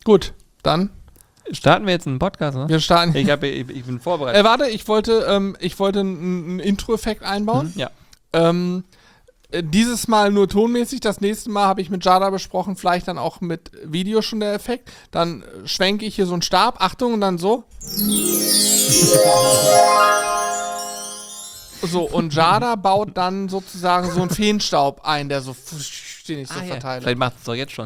Gut, dann starten wir jetzt einen Podcast, ne? wir starten. Ich bin vorbereitet. Warte, ich wollte einen Intro-Effekt einbauen. Ja. Dieses Mal nur tonmäßig, das nächste Mal habe ich mit Jada besprochen, vielleicht dann auch mit Video schon der Effekt. Dann schwenke ich hier so einen Stab, Achtung, und dann so. So, und Jada baut dann sozusagen so einen Feenstaub ein, der so den ich so verteile. Vielleicht macht es doch jetzt schon.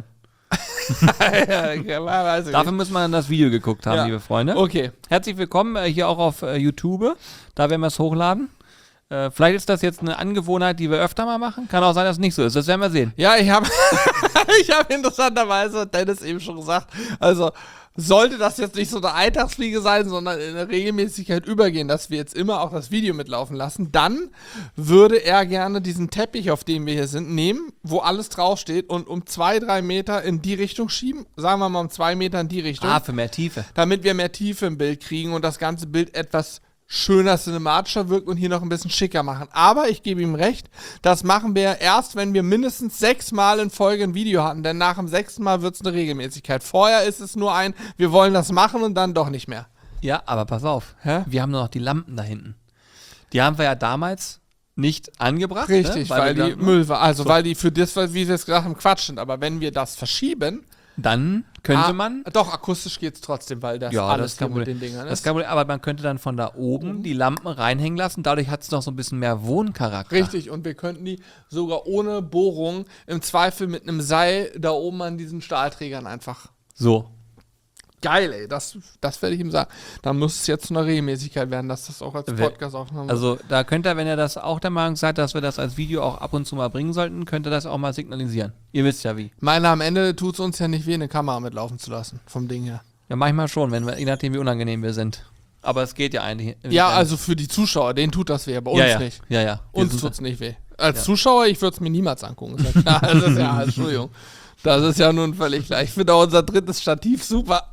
Weiß ich Dafür nicht. müssen wir dann das Video geguckt haben, Ja. liebe Freunde. Okay. Herzlich willkommen hier auch auf YouTube. Da werden wir es hochladen. Vielleicht ist das jetzt eine Angewohnheit, die wir öfter mal machen. Kann auch sein, dass es nicht so ist. Das werden wir sehen. Ja, ich habe ich hab interessanterweise Dennis eben schon gesagt, also sollte das jetzt nicht so eine Eintagsfliege sein, sondern in eine Regelmäßigkeit übergehen, dass wir jetzt immer auch das Video mitlaufen lassen, dann würde er gerne diesen Teppich, auf dem wir hier sind, nehmen, wo alles draufsteht und um 2-3 Meter in die Richtung schieben, sagen wir mal um 2 Meter in die Richtung, Für mehr Tiefe. damit wir mehr Tiefe im Bild kriegen und das ganze Bild etwas schöner, cinematischer wirkt und hier noch ein bisschen schicker machen. Aber ich gebe ihm recht, das machen wir erst, wenn wir mindestens 6 Mal in Folge ein Video hatten, denn nach dem 6. Mal wird es eine Regelmäßigkeit. Vorher ist es nur wir wollen das machen und dann doch nicht mehr. Ja, aber pass auf. Hä? Wir haben nur noch die Lampen da hinten. Die haben wir ja damals nicht angebracht. Richtig, ne? weil wir die dann- Müll war. Also So. weil die für das, wie wir es gesagt haben, Quatsch sind. Aber wenn wir das verschieben, Dann könnte man... Doch, akustisch geht es trotzdem, weil das Ja, alles das kann hier mit wohl- den Dingern Das ist. kann wohl, aber man könnte dann von da oben die Lampen reinhängen lassen. Dadurch hat es noch so ein bisschen mehr Wohncharakter. Richtig, und wir könnten die sogar ohne Bohrung im Zweifel mit einem Seil da oben an diesen Stahlträgern einfach. So. Geil, ey, das werde ich ihm sagen. Dann muss es jetzt zu einer Regelmäßigkeit werden, dass das auch als Podcast aufgenommen wird. Also da könnt ihr, wenn ihr das auch der Meinung seid, dass wir das als Video auch ab und zu mal bringen sollten, könnt ihr das auch mal signalisieren. Ihr wisst ja wie. Meine, am Ende tut es uns ja nicht weh, eine Kamera mitlaufen zu lassen, vom Ding her. Ja, manchmal schon, wenn wir, je nachdem wie unangenehm wir sind. Aber es geht ja eigentlich. Ja, also für die Zuschauer, denen tut das weh, bei uns ja, ja. nicht. Ja, ja. Wir Uns sind- tut es nicht weh. Als Ja. Zuschauer, ich würde es mir niemals angucken. Ist ja klar. Das ist ja, Entschuldigung. Das ist ja nun völlig klar. Ich finde auch unser drittes Stativ super.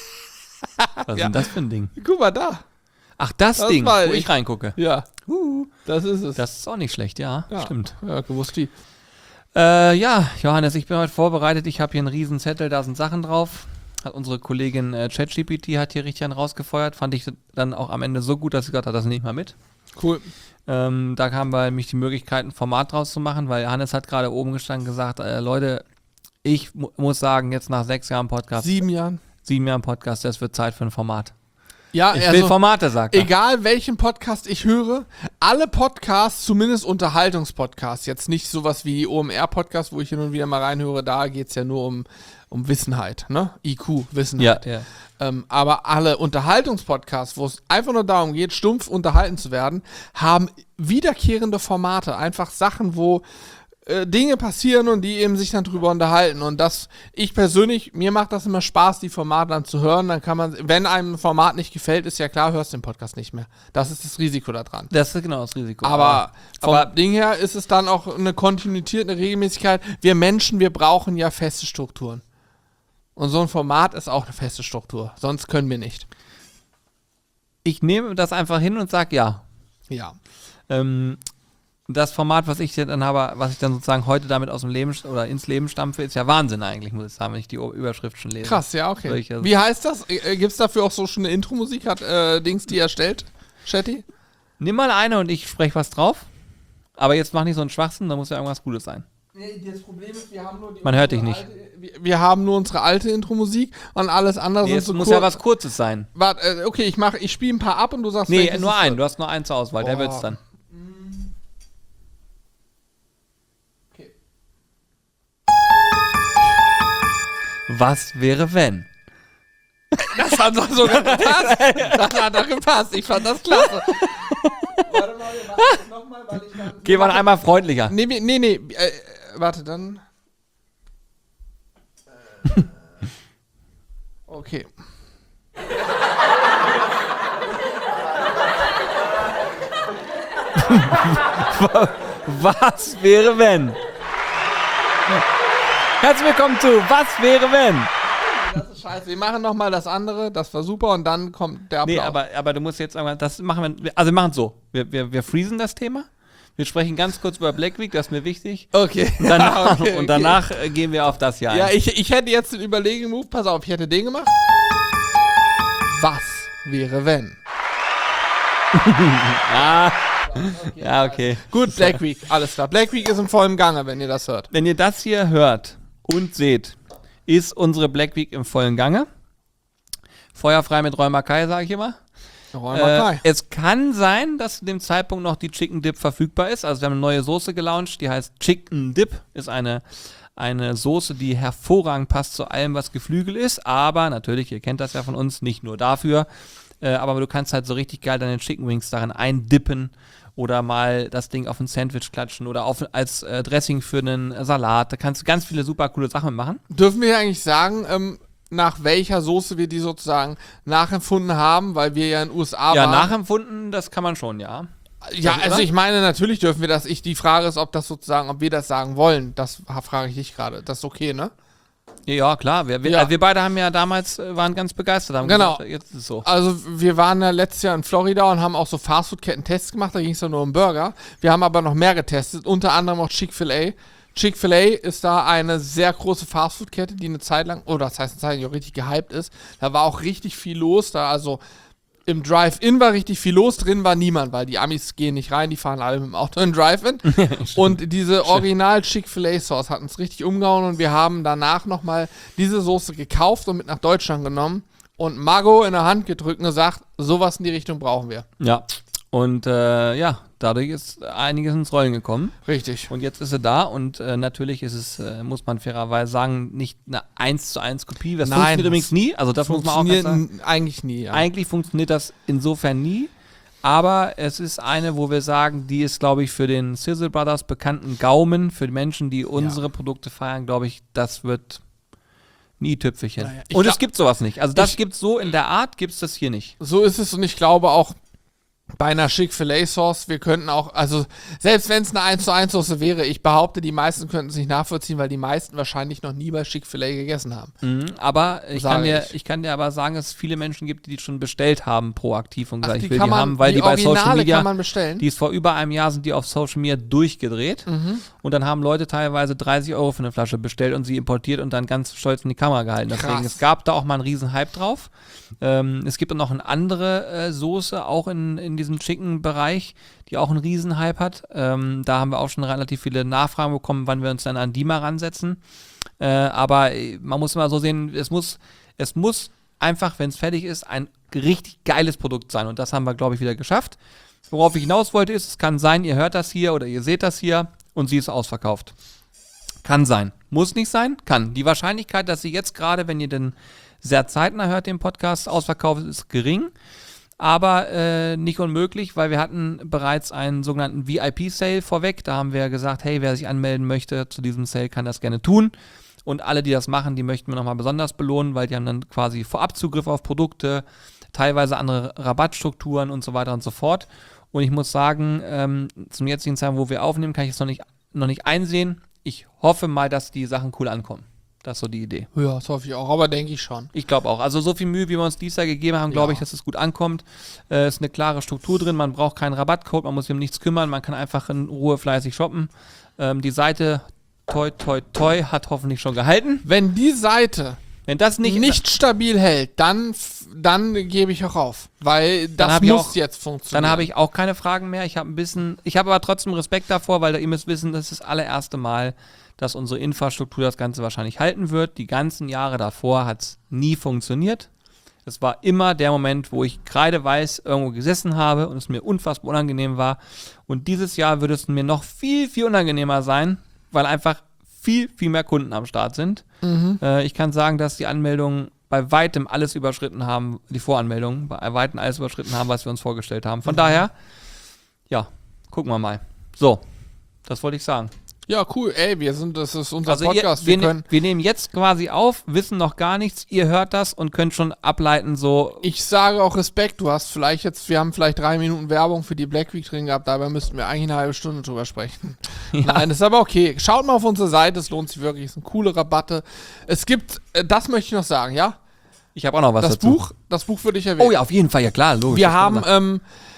Was Ja. ist denn das für ein Ding? Guck mal da. Ach, das Das Ding, war wo ich. ich reingucke. Ja. Das ist es. Das ist auch nicht schlecht, ja. Ja. Stimmt. Ja, gewusst wie. Ja, Johannes, ich bin heute vorbereitet. Ich habe hier einen riesen Zettel, da sind Sachen drauf. Hat unsere Kollegin ChatGPT hat hier richtig einen rausgefeuert. Fand ich dann auch am Ende so gut, dass ich gesagt habe, das nehme ich mal mit. Cool. Da haben wir nämlich die Möglichkeit, ein Format draus zu machen, weil Hannes hat gerade oben gestanden und gesagt, Leute, ich muss sagen, jetzt nach 6 Jahren Podcast, 7 Jahren. 7 Jahren Podcast, das wird Zeit für ein Format. Ja, Ich will Formate, sagt er. egal welchen Podcast ich höre, alle Podcasts, zumindest Unterhaltungspodcasts, jetzt nicht sowas wie OMR-Podcast, wo ich hin und wieder mal reinhöre, da geht es ja nur um Wissenheit, ne? IQ, Wissenheit. Ja. Aber alle Unterhaltungspodcasts, wo es einfach nur darum geht, stumpf unterhalten zu werden, haben wiederkehrende Formate. Einfach Sachen, wo Dinge passieren und die eben sich dann drüber unterhalten. Und ich persönlich, mir macht das immer Spaß, die Formate dann zu hören. Dann kann man, wenn einem ein Format nicht gefällt, ist ja klar, hörst du den Podcast nicht mehr. Das ist das Risiko da dran. Das ist genau das Risiko. Aber vom aber- Ding her ist es dann auch eine Kontinuität, eine Regelmäßigkeit. Wir Menschen, wir brauchen ja feste Strukturen. Und so ein Format ist auch eine feste Struktur. Sonst können wir nicht. ich nehme das einfach hin und sage ja. Ja. Das Format, was ich dann habe, was ich dann sozusagen heute damit aus dem Leben oder ins Leben stampfe, ist ja Wahnsinn eigentlich, muss ich sagen, wenn ich die Überschrift schon lese. Krass, ja, okay. Solche- Wie heißt das? Gibt es dafür auch so schon eine Intro-Musik? Hat Dings die erstellt? Shetty? Nimm mal eine und ich spreche was drauf. Aber jetzt mach nicht so einen Schwachsinn, da muss ja irgendwas Gutes sein. Nee, das Problem ist, wir haben nur Man hört dich nicht. Wir haben nur unsere alte Intro-Musik und alles andere Nee, sind es so muss kur- ja was Kurzes sein. Warte, okay, ich spiele ein paar ab und du sagst, Nee, welches nur es einen. wird. Du hast nur einen zur Auswahl, der Boah. wird's dann. Okay. Was wäre, wenn? Das hat doch sogar gepasst. Das hat doch gepasst. Ich fand das klasse. Warte mal, wir machen das nochmal, weil ich dann... Geh mal einmal freundlicher. Nee, warte, dann... Okay. Was wäre, wenn? Herzlich willkommen zu Was wäre, wenn? Das ist scheiße. Wir machen nochmal das andere, das war super und dann kommt der Applaus. Nee, aber du musst jetzt einmal, das machen wir, also wir machen es so. Wir freezen das Thema. Wir sprechen ganz kurz über Black Week, das ist mir wichtig. Okay. Danach, Okay, und danach gehen wir auf das hier ein. Ja, ich hätte jetzt den Überlegen-Move, pass auf, ich hätte den gemacht. Was wäre, wenn? Ja, okay. Gut, Black Week, alles klar. Black Week ist im vollen Gange, wenn ihr das hört. Wenn ihr das hier hört und seht, ist unsere Black Week im vollen Gange. Feuerfrei mit Räumakai, sage ich immer. Es kann sein, dass zu dem Zeitpunkt noch die Chicken Dip verfügbar ist. Also wir haben eine neue Soße gelauncht, die heißt Chicken Dip. Ist eine Soße, die hervorragend passt zu allem, was Geflügel ist. Aber natürlich, ihr kennt das ja von uns, nicht nur dafür. Aber du kannst halt so richtig geil deine Chicken Wings darin eindippen oder mal das Ding auf ein Sandwich klatschen oder als Dressing für einen Salat. Da kannst du ganz viele super coole Sachen machen. Dürfen wir eigentlich sagen, nach welcher Soße wir die sozusagen nachempfunden haben, weil wir ja in den USA Ja, waren? nachempfunden, das kann man schon, ja. Ja, also ich meine, natürlich dürfen wir das. Die Frage ist, ob wir das sagen wollen. Das frage ich dich gerade. Das ist okay, ne? Ja, klar. Wir beide haben ja damals, waren ganz begeistert. Haben Genau. gesagt, jetzt ist es so. Also wir waren ja letztes Jahr in Florida und haben auch so Fastfood-Ketten-Tests gemacht. Da ging es ja nur um Burger. Wir haben aber noch mehr getestet, unter anderem auch Chick-fil-A. Chick-fil-A ist da eine sehr große Fastfood-Kette, die eine Zeit lang, oder das heißt eine Zeit lang auch richtig gehypt ist. Da war auch richtig viel los. Also im Drive-In war richtig viel los, drin war niemand, weil die Amis gehen nicht rein, die fahren alle mit dem Auto in Drive-In. Und diese Original Chick-fil-A-Sauce hat uns richtig umgehauen und wir haben danach nochmal diese Soße gekauft und mit nach Deutschland genommen und Margot in der Hand gedrückt und gesagt, sowas in die Richtung brauchen wir. Ja. Und dadurch ist einiges ins Rollen gekommen. Richtig. Und jetzt ist sie da und natürlich ist es, muss man fairerweise sagen, nicht eine 1:1 Kopie. Das funktioniert übrigens nie. Also das muss man auch ganz sagen. Eigentlich nie, ja. Eigentlich funktioniert das insofern nie. Aber es ist eine, wo wir sagen, die ist, glaube ich, für den Sizzle Brothers bekannten Gaumen, für die Menschen, die unsere Produkte feiern, glaube ich, das wird nie Tüpfelchen. Naja, und es gibt sowas nicht. Also das gibt es so in der Art, gibt es das hier nicht. So ist es und ich glaube auch, bei einer Chick-fil-A-Sauce, wir könnten auch, also selbst wenn es eine 1:1 Soße wäre, ich behaupte, die meisten könnten es nicht nachvollziehen, weil die meisten wahrscheinlich noch nie bei Chick-fil-A gegessen haben. Aber ich kann dir aber sagen, dass es viele Menschen gibt, die schon bestellt haben, proaktiv und gesagt, ich will die haben, weil die bei Social Media, kann man bestellen. die ist vor über einem Jahr, sind die auf Social Media durchgedreht und dann haben Leute teilweise 30 € für eine Flasche bestellt und sie importiert und dann ganz stolz in die Kamera gehalten. Deswegen, es gab da auch mal einen riesen Hype drauf. Es gibt dann noch eine andere Soße, auch in diesem Chicken-Bereich, die auch einen riesen Hype hat. Da haben wir auch schon relativ viele Nachfragen bekommen, wann wir uns dann an die mal ransetzen. Aber man muss mal so sehen, es muss einfach, wenn es fertig ist, ein richtig geiles Produkt sein. Und das haben wir, glaube ich, wieder geschafft. Worauf ich hinaus wollte ist, es kann sein, ihr hört das hier oder ihr seht das hier und sie ist ausverkauft. Kann sein. Muss nicht sein? Kann. Die Wahrscheinlichkeit, dass sie jetzt gerade, wenn ihr den sehr zeitnah hört, den Podcast ausverkauft, ist gering. Aber nicht unmöglich, weil wir hatten bereits einen sogenannten VIP-Sale vorweg. Da haben wir gesagt, hey, wer sich anmelden möchte zu diesem Sale, kann das gerne tun. Und alle, die das machen, die möchten wir nochmal besonders belohnen, weil die haben dann quasi Vorabzugriff auf Produkte, teilweise andere Rabattstrukturen und so weiter und so fort. Und ich muss sagen, zum jetzigen Zeitpunkt, wo wir aufnehmen, kann ich es noch nicht einsehen. Ich hoffe mal, dass die Sachen cool ankommen. Das ist so die Idee. Ja, das hoffe ich auch, aber denke ich schon. Ich glaube auch. Also so viel Mühe, wie wir uns dieses Jahr gegeben haben, glaube ich, dass es gut ankommt. Ist eine klare Struktur drin, man braucht keinen Rabattcode, man muss sich um nichts kümmern, man kann einfach in Ruhe fleißig shoppen. Die Seite, toi, toi, toi, hat hoffentlich schon gehalten. Wenn die Seite das nicht stabil hält, dann gebe ich auch auf, weil das muss jetzt funktionieren. Dann habe ich auch keine Fragen mehr. Ich habe aber trotzdem Respekt davor, weil ihr müsst wissen, das ist das allererste Mal, dass unsere Infrastruktur das Ganze wahrscheinlich halten wird. Die ganzen Jahre davor hat es nie funktioniert. Es war immer der Moment, wo ich kreideweiß irgendwo gesessen habe und es mir unfassbar unangenehm war. Und dieses Jahr wird es mir noch viel, viel unangenehmer sein, weil einfach viel, viel mehr Kunden am Start sind. Ich kann sagen, dass die Anmeldungen bei weitem alles überschritten haben, die Voranmeldungen bei weitem alles überschritten haben, was wir uns vorgestellt haben. Von daher, ja, gucken wir mal. So, das wollte ich sagen. Ja, cool. Ey, das ist unser Podcast. Wir nehmen jetzt quasi auf, wissen noch gar nichts. Ihr hört das und könnt schon ableiten, so. Ich sage auch Respekt. Wir haben vielleicht 3 Minuten Werbung für die Black Week drin gehabt. Dabei müssten wir eigentlich eine halbe Stunde drüber sprechen. Ja. Nein, das ist aber okay. Schaut mal auf unsere Seite. Es lohnt sich wirklich. Es sind coole Rabatte. Es gibt, das möchte ich noch sagen, ja? Ich habe auch noch was dazu. Das Buch würde ich erwähnen. Oh ja, auf jeden Fall. Ja klar, logisch.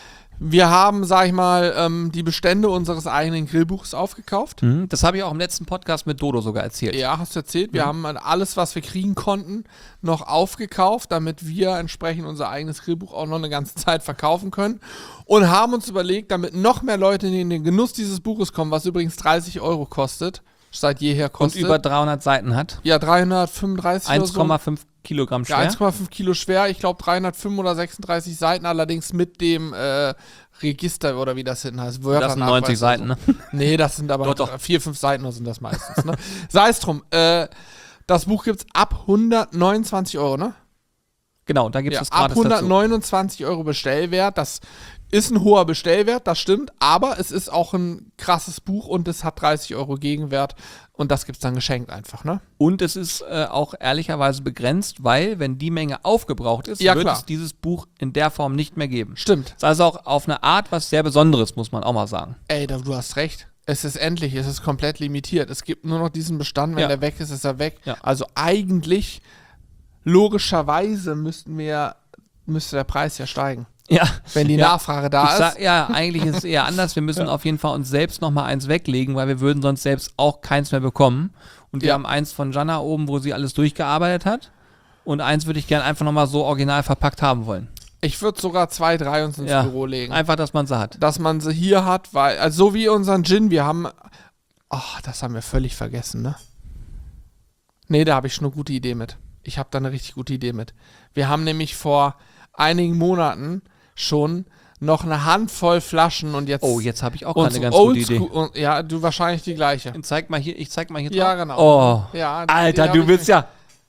Wir haben, sag ich mal, die Bestände unseres eigenen Grillbuchs aufgekauft. Das habe ich auch im letzten Podcast mit Dodo sogar erzählt. Ja, hast du erzählt. Wir haben alles, was wir kriegen konnten, noch aufgekauft, damit wir entsprechend unser eigenes Grillbuch auch noch eine ganze Zeit verkaufen können. Und haben uns überlegt, damit noch mehr Leute in den Genuss dieses Buches kommen, was übrigens 30 € kostet, seit jeher kostet. Und über 300 Seiten hat. Ja, 335 oder so. 1,5 Kilogramm schwer. Ja, 1,5 Kilo schwer. Ich glaube 305 oder 36 Seiten, allerdings mit dem Register oder wie das hinten heißt. Das sind 90 Seiten, ne? Nee, das sind aber Doch. 4, 5 Seiten sind das meistens, ne? Sei es drum. Das Buch gibt's ab 129 €, ne? Genau, da gibt es Ja, das ab gratis dazu. 129 € Bestellwert. Das ist ein hoher Bestellwert, das stimmt, aber es ist auch ein krasses Buch und es hat 30 € Gegenwert und das gibt's dann geschenkt einfach, ne? Und es ist auch ehrlicherweise begrenzt, weil, wenn die Menge aufgebraucht ist, Ja, wird klar. es dieses Buch in der Form nicht mehr geben. Stimmt. Das ist also auch auf eine Art was sehr Besonderes, muss man auch mal sagen. Ey, du hast recht. Es ist endlich, es ist komplett limitiert. Es gibt nur noch diesen Bestand, wenn Ja. der weg ist, ist er weg. Ja. Also eigentlich, logischerweise müsste der Preis ja steigen, Ja. wenn die Ja. Nachfrage da ist. Ja, eigentlich ist es eher anders. Wir müssen auf jeden Fall uns selbst nochmal eins weglegen, weil wir würden sonst selbst auch keins mehr bekommen. Und wir Ja. haben eins von Jana oben, wo sie alles durchgearbeitet hat. Und eins würde ich gerne einfach nochmal so original verpackt haben wollen. Ich würde sogar 2, 3 uns ins Ja. Büro legen. Einfach, dass man sie hat. Dass man sie hier hat, weil, also so wie unseren Gin, wir haben, das haben wir völlig vergessen, ne? Nee, da habe ich schon eine gute Idee mit. Ich habe da eine richtig gute Idee mit. Wir haben nämlich vor einigen Monaten schon noch eine Handvoll Flaschen und jetzt... Oh, jetzt habe ich auch gerade unsere eine ganz gute Idee. Oldschool- Ja, du wahrscheinlich die gleiche. Ich zeig mal hier drauf. Ja, genau. Oh, Ja, Alter, du willst ja.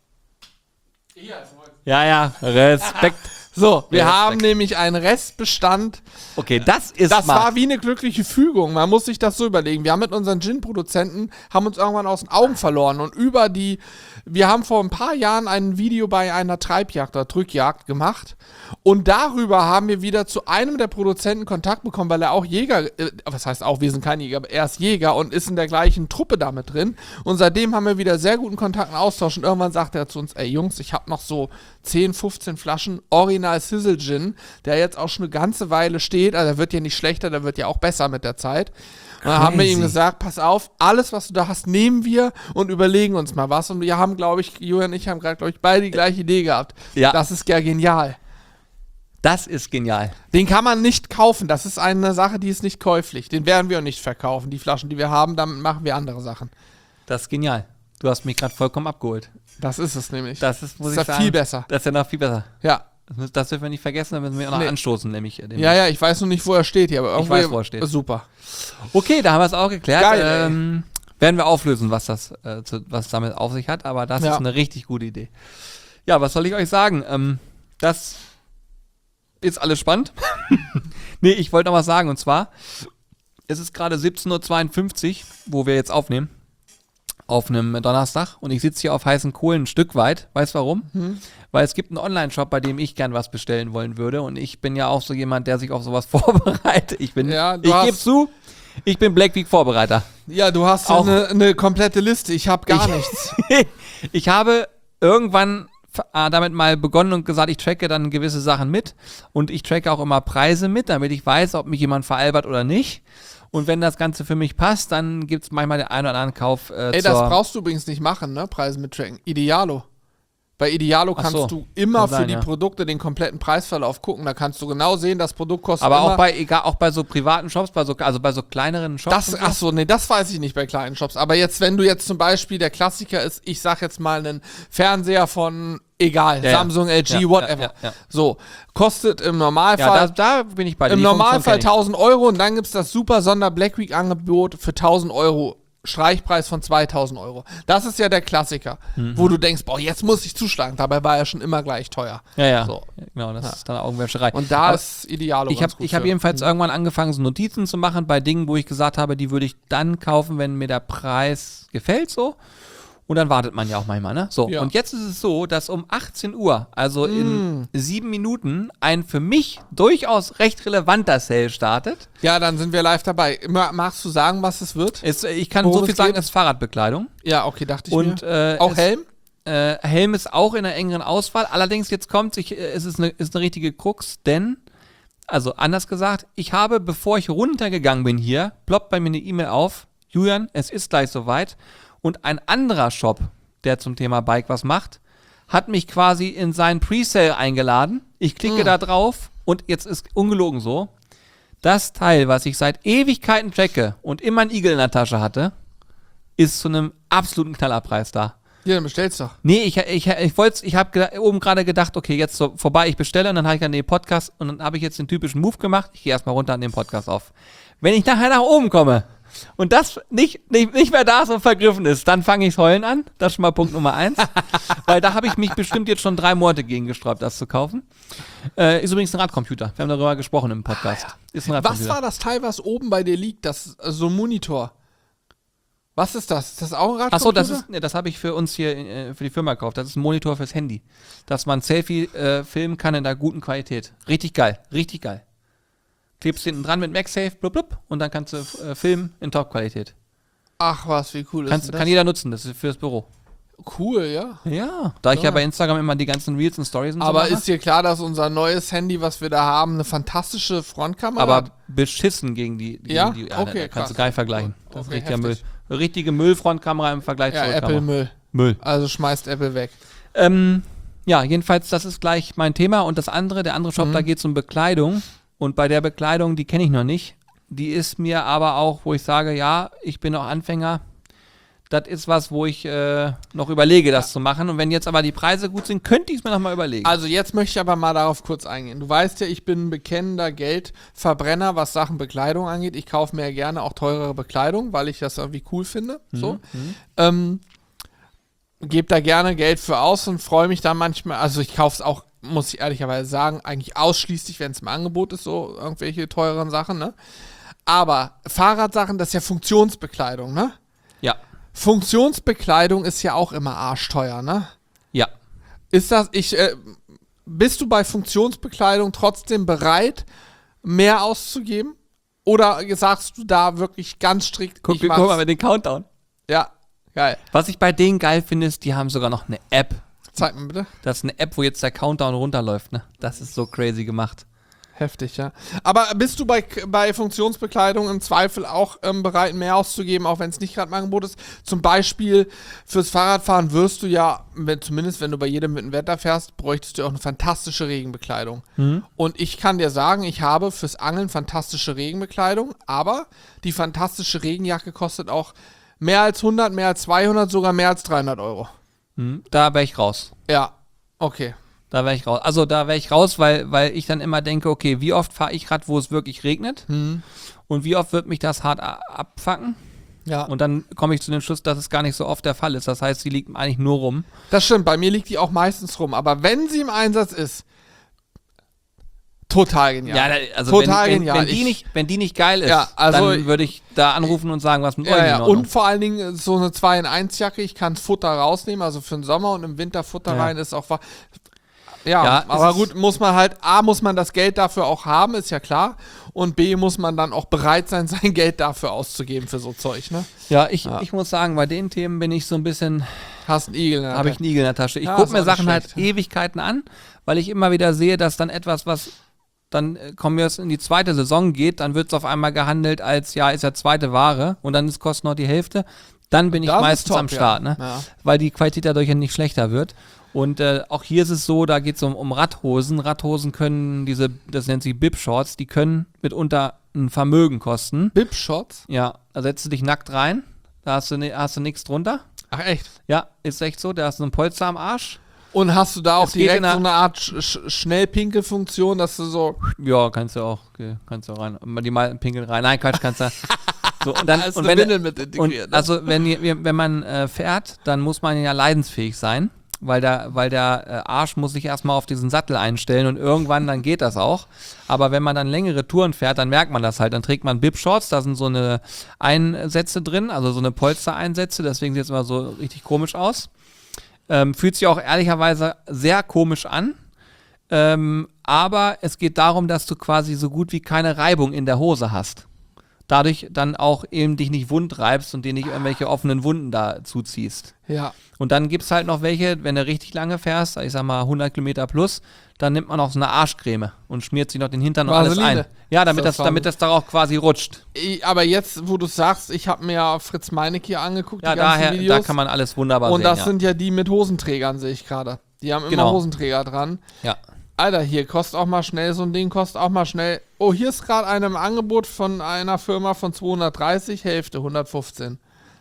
Ja, Respekt. So, wir Ja, haben Respekt. nämlich einen Restbestand. Okay, das ist Das smart. war wie eine glückliche Fügung. Man muss sich das so überlegen. Wir haben mit unseren Gin-Produzenten, haben uns irgendwann aus den Augen verloren und wir haben vor ein paar Jahren ein Video bei einer Treibjagd oder Drückjagd gemacht und darüber haben wir wieder zu einem der Produzenten Kontakt bekommen, weil er auch Jäger, was heißt auch, wir sind kein Jäger, aber er ist Jäger und ist in der gleichen Truppe damit drin und seitdem haben wir wieder sehr guten Kontakt und Austausch und irgendwann sagt er zu uns, ey Jungs, ich habe noch so 10, 15 Flaschen Original Sizzle Gin, der jetzt auch schon eine ganze Weile steht, also der wird ja nicht schlechter, der wird ja auch besser mit der Zeit. Und dann haben wir ihm gesagt, pass auf, alles, was du da hast, nehmen wir und überlegen uns mal was. Und wir haben, glaube ich, Julian und ich haben gerade, glaube ich, beide die gleiche Idee gehabt. Ja. Das ist ja genial. Das ist genial. Den kann man nicht kaufen. Das ist eine Sache, die ist nicht käuflich. Den werden wir auch nicht verkaufen. Die Flaschen, die wir haben, damit machen wir andere Sachen. Das ist genial. Du hast mich gerade vollkommen abgeholt. Das ist es nämlich. Das ist, muss ist ich ja sagen, viel besser. Das ist ja noch viel besser. Ja. Das dürfen wir nicht vergessen, dann müssen wir auch noch Nee. anstoßen, nämlich. Ja, ich weiß noch nicht, wo er steht hier, aber Ich irgendwo. weiß, wo er steht. Super. Okay, da haben wir es auch geklärt. Geil, Werden wir auflösen, was was damit auf sich hat, aber das Ja. ist eine richtig gute Idee. Ja, was soll ich euch sagen? Das ist alles spannend. Nee, ich wollte noch was sagen, und zwar, es ist gerade 17:52 Uhr, wo wir jetzt aufnehmen. Auf einem Donnerstag, und ich sitze hier auf heißen Kohlen ein Stück weit. Weißt du warum? Weil es gibt einen Online-Shop, bei dem ich gern was bestellen wollen würde, und ich bin ja auch so jemand, der sich auf sowas vorbereitet. Ich Ja, du gebe hast- zu, ich bin Black Week Vorbereiter. Ja, du hast Auch- eine komplette Liste. Ich habe gar nichts. Ich habe irgendwann damit mal begonnen und gesagt, ich tracke dann gewisse Sachen mit, und ich tracke auch immer Preise mit, damit ich weiß, ob mich jemand veralbert oder nicht. Und wenn das Ganze für mich passt, dann gibt es manchmal den einen oder anderen Kauf Ey, das brauchst du übrigens nicht machen, ne? Preise mit Tracken. Idealo. Bei Idealo Ach kannst so. du immer Kann für sein, die ja. Produkte den kompletten Preisverlauf gucken. Da kannst du genau sehen, das Produkt kostet Aber immer... auch bei so privaten Shops, bei so kleineren Shops. und so. Achso, nee, das weiß ich nicht bei kleinen Shops. Aber jetzt, wenn du jetzt zum Beispiel, der Klassiker ist, ich sag jetzt mal einen Fernseher von, egal, Ja, ja. Samsung, LG, Ja, whatever. ja. So, kostet im Ja, Normalfall... da bin ich bei dir. Im Die Funktion Normalfall kenn ich. 1000 Euro und dann gibt es das super Sonder-Black Week-Angebot für 1000 Euro. Streichpreis von 2000 Euro. Das ist ja der Klassiker, wo du denkst, boah, jetzt muss ich zuschlagen. Dabei war er schon immer gleich teuer. Ja. So. Genau, das ist dann Augenwäscherei. Und da Aber ist Idealo ich habe für. jedenfalls irgendwann angefangen, so Notizen zu machen bei Dingen, wo ich gesagt habe, die würde ich dann kaufen, wenn mir der Preis gefällt, so. Und dann wartet man ja auch manchmal, ne? So, Ja. und jetzt ist es so, dass um 18 Uhr, also in 7 Minuten, ein für mich durchaus recht relevanter Sale startet. Ja, dann sind wir live dabei. Magst du sagen, was es wird? Ich kann Worum so viel es sagen, geht? es ist Fahrradbekleidung. Ja, okay, dachte ich Und mir. Auch es- Helm? Helm ist auch in einer engeren Auswahl. Allerdings, jetzt kommt, es ist eine richtige Krux, denn Also anders gesagt, ich habe, bevor ich runtergegangen bin hier, ploppt bei mir eine E-Mail auf, Julian, es ist gleich soweit. Und ein anderer Shop, der zum Thema Bike was macht, hat mich quasi in seinen Presale eingeladen. Ich klicke da drauf und jetzt ist ungelogen so, das Teil, was ich seit Ewigkeiten tracke und immer einen Igel in der Tasche hatte, ist zu einem absoluten Knallerpreis da. Ja, dann bestellst doch. Nee, ich habe oben gerade gedacht, okay, jetzt so vorbei, ich bestelle und dann habe ich dann den Podcast und dann habe ich jetzt den typischen Move gemacht, ich gehe erstmal runter an den Podcast auf. Wenn ich nachher nach oben komme und das nicht mehr da ist und vergriffen ist, dann fange ich heulen an, das ist schon mal Punkt Nummer 1, weil da habe ich mich bestimmt jetzt schon 3 Monate gegen gesträubt, das zu kaufen. Ist übrigens ein Radcomputer, wir haben darüber gesprochen im Podcast. Ist ein Radcomputer. Was war das Teil, was oben bei dir liegt, so ein Monitor? Was ist das? Ist das auch ein Radcomputer? Achso, das habe ich für uns hier für die Firma gekauft. Das ist ein Monitor fürs Handy. Dass man Selfie filmen kann in der guten Qualität. Richtig geil, richtig geil. Klebst hinten dran mit MagSafe, blub, blub, und dann kannst du filmen in Top-Qualität. Ach was, wie cool ist das? Kann jeder nutzen, das ist fürs Büro. Cool, ja. Ja, da ich ja bei Instagram immer die ganzen Reels und Stories und so Aber mache. ist dir klar, dass unser neues Handy, was wir da haben, eine fantastische Frontkamera Aber hat? beschissen gegen die. Ja? Okay, Okay, kannst du krass. gar nicht vergleichen. Das ist Okay, richtiger Müll. heftig. Richtige Müllfrontkamera im Vergleich Ja, zur Rückkamera. Apple-Müll. Müll. Also schmeißt Apple weg. Ja, jedenfalls, das ist gleich mein Thema. Und das andere, der andere Shop, da geht es um Bekleidung. Und bei der Bekleidung, die kenne ich noch nicht. Die ist mir aber auch, wo ich sage, ja, ich bin noch Anfänger. Das ist was, wo ich noch überlege, das zu machen. Und wenn jetzt aber die Preise gut sind, könnte ich es mir noch mal überlegen. Also jetzt möchte ich aber mal darauf kurz eingehen. Du weißt ja, ich bin ein bekennender Geldverbrenner, was Sachen Bekleidung angeht. Ich kaufe mir ja gerne auch teurere Bekleidung, weil ich das irgendwie cool finde. So. Gebe da gerne Geld für aus und freue mich dann manchmal. Also ich kaufe es auch, muss ich ehrlicherweise sagen, eigentlich ausschließlich, wenn es im Angebot ist, so irgendwelche teureren Sachen, ne? Aber Fahrradsachen, das ist ja Funktionsbekleidung, ne? Ja. Funktionsbekleidung ist ja auch immer arschteuer, ne? Ja. Bist du bei Funktionsbekleidung trotzdem bereit, mehr auszugeben? Oder sagst du da wirklich ganz strikt, Guck mal mit den Countdown. Ja, geil. Was ich bei denen geil finde, ist, die haben sogar noch eine App. Zeig mir bitte. Das ist eine App, wo jetzt der Countdown runterläuft, ne? Das ist so crazy gemacht. Heftig, ja. Aber bist du bei Funktionsbekleidung im Zweifel auch bereit, mehr auszugeben, auch wenn es nicht gerade im Angebot ist? Zum Beispiel fürs Fahrradfahren wirst du ja, zumindest wenn du bei jedem mit dem Wetter fährst, bräuchtest du auch eine fantastische Regenbekleidung. Und ich kann dir sagen, ich habe fürs Angeln fantastische Regenbekleidung, aber die fantastische Regenjacke kostet auch mehr als 100, mehr als 200, sogar mehr als 300 Euro. Da wäre ich raus. Ja, okay. Da wäre ich raus. Also da wäre ich raus, weil ich dann immer denke, okay, wie oft fahre ich Rad, wo es wirklich regnet? Und wie oft wird mich das hart abfacken? Ja. Und dann komme ich zu dem Schluss, dass es gar nicht so oft der Fall ist. Das heißt, sie liegt eigentlich nur rum. Das stimmt, bei mir liegt die auch meistens rum. Aber wenn sie im Einsatz ist, total genial. Ja, also total wenn genial. wenn die nicht geil ist, Ja, also dann würde ich da anrufen und sagen, was mit euch Ja, in ja. Ordnung. Und vor allen Dingen so eine 2-in-1-Jacke, ich kann Futter rausnehmen, also für den Sommer und im Winter Futter Ja. rein ist auch Ja, aber es gut, muss man halt, A, muss man das Geld dafür auch haben, ist ja klar, und B, muss man dann auch bereit sein, sein Geld dafür auszugeben für so Zeug, ne? Ja, ich muss sagen, bei den Themen bin ich so ein bisschen, Hast einen Igel in der habe ich einen Igel in der Tasche. Ich Ja, gucke ist mir auch nicht Sachen halt schlecht. Ewigkeiten an, weil ich immer wieder sehe, dass dann etwas, was dann kommen wir jetzt in die zweite Saison geht, dann wird es auf einmal gehandelt als, ja, ist ja zweite Ware und dann kostet noch die Hälfte. Dann bin ich Das ist meistens top, am Start, ja. ne? Ja. Weil die Qualität dadurch ja nicht schlechter wird. Und auch hier ist es so, da geht es um Radhosen. Radhosen können das nennt sich Bib-Shorts, die können mitunter ein Vermögen kosten. Bib-Shots? Ja, da setzt du dich nackt rein, da hast du nichts drunter. Ach echt? Ja, ist echt so, da hast du einen Polster am Arsch. Und hast du da auch Es geht direkt in der- so eine Art Schnellpinkelfunktion, dass du so Ja, kannst du auch rein. Die mal pinkeln rein. Nein, Quatsch, kannst du. So, und dann, Hast und eine wenn, Windel mit integriert, und ne? also wenn man fährt, dann muss man ja leidensfähig sein, weil der Arsch muss sich erstmal auf diesen Sattel einstellen und irgendwann dann geht das auch. Aber wenn man dann längere Touren fährt, dann merkt man das halt. Dann trägt man Bib-Shorts, da sind so eine Einsätze drin, also so eine Polstereinsätze, deswegen sieht es immer so richtig komisch aus. Fühlt sich auch ehrlicherweise sehr komisch an. Aber es geht darum, dass du quasi so gut wie keine Reibung in der Hose hast. dadurch dann auch eben dich nicht wundreibst und dir nicht irgendwelche offenen Wunden da zuziehst. Ja. Und dann gibt es halt noch welche, wenn du richtig lange fährst, ich sag mal 100 Kilometer plus, dann nimmt man auch so eine Arschcreme und schmiert sich noch den Hintern und alles Vaseline. ein. Ja, damit das da auch quasi rutscht. Aber jetzt, wo du sagst, ich habe mir ja Fritz Meinecke angeguckt, Ja, die ganzen Videos. Da kann man alles wunderbar und sehen. das sind ja die mit Hosenträgern, sehe ich gerade. Die haben immer Hosenträger dran. Ja. Alter, hier kostet auch mal schnell, so ein Ding kostet auch mal schnell. Oh, hier ist gerade eine im Angebot von einer Firma von 230, Hälfte, 115.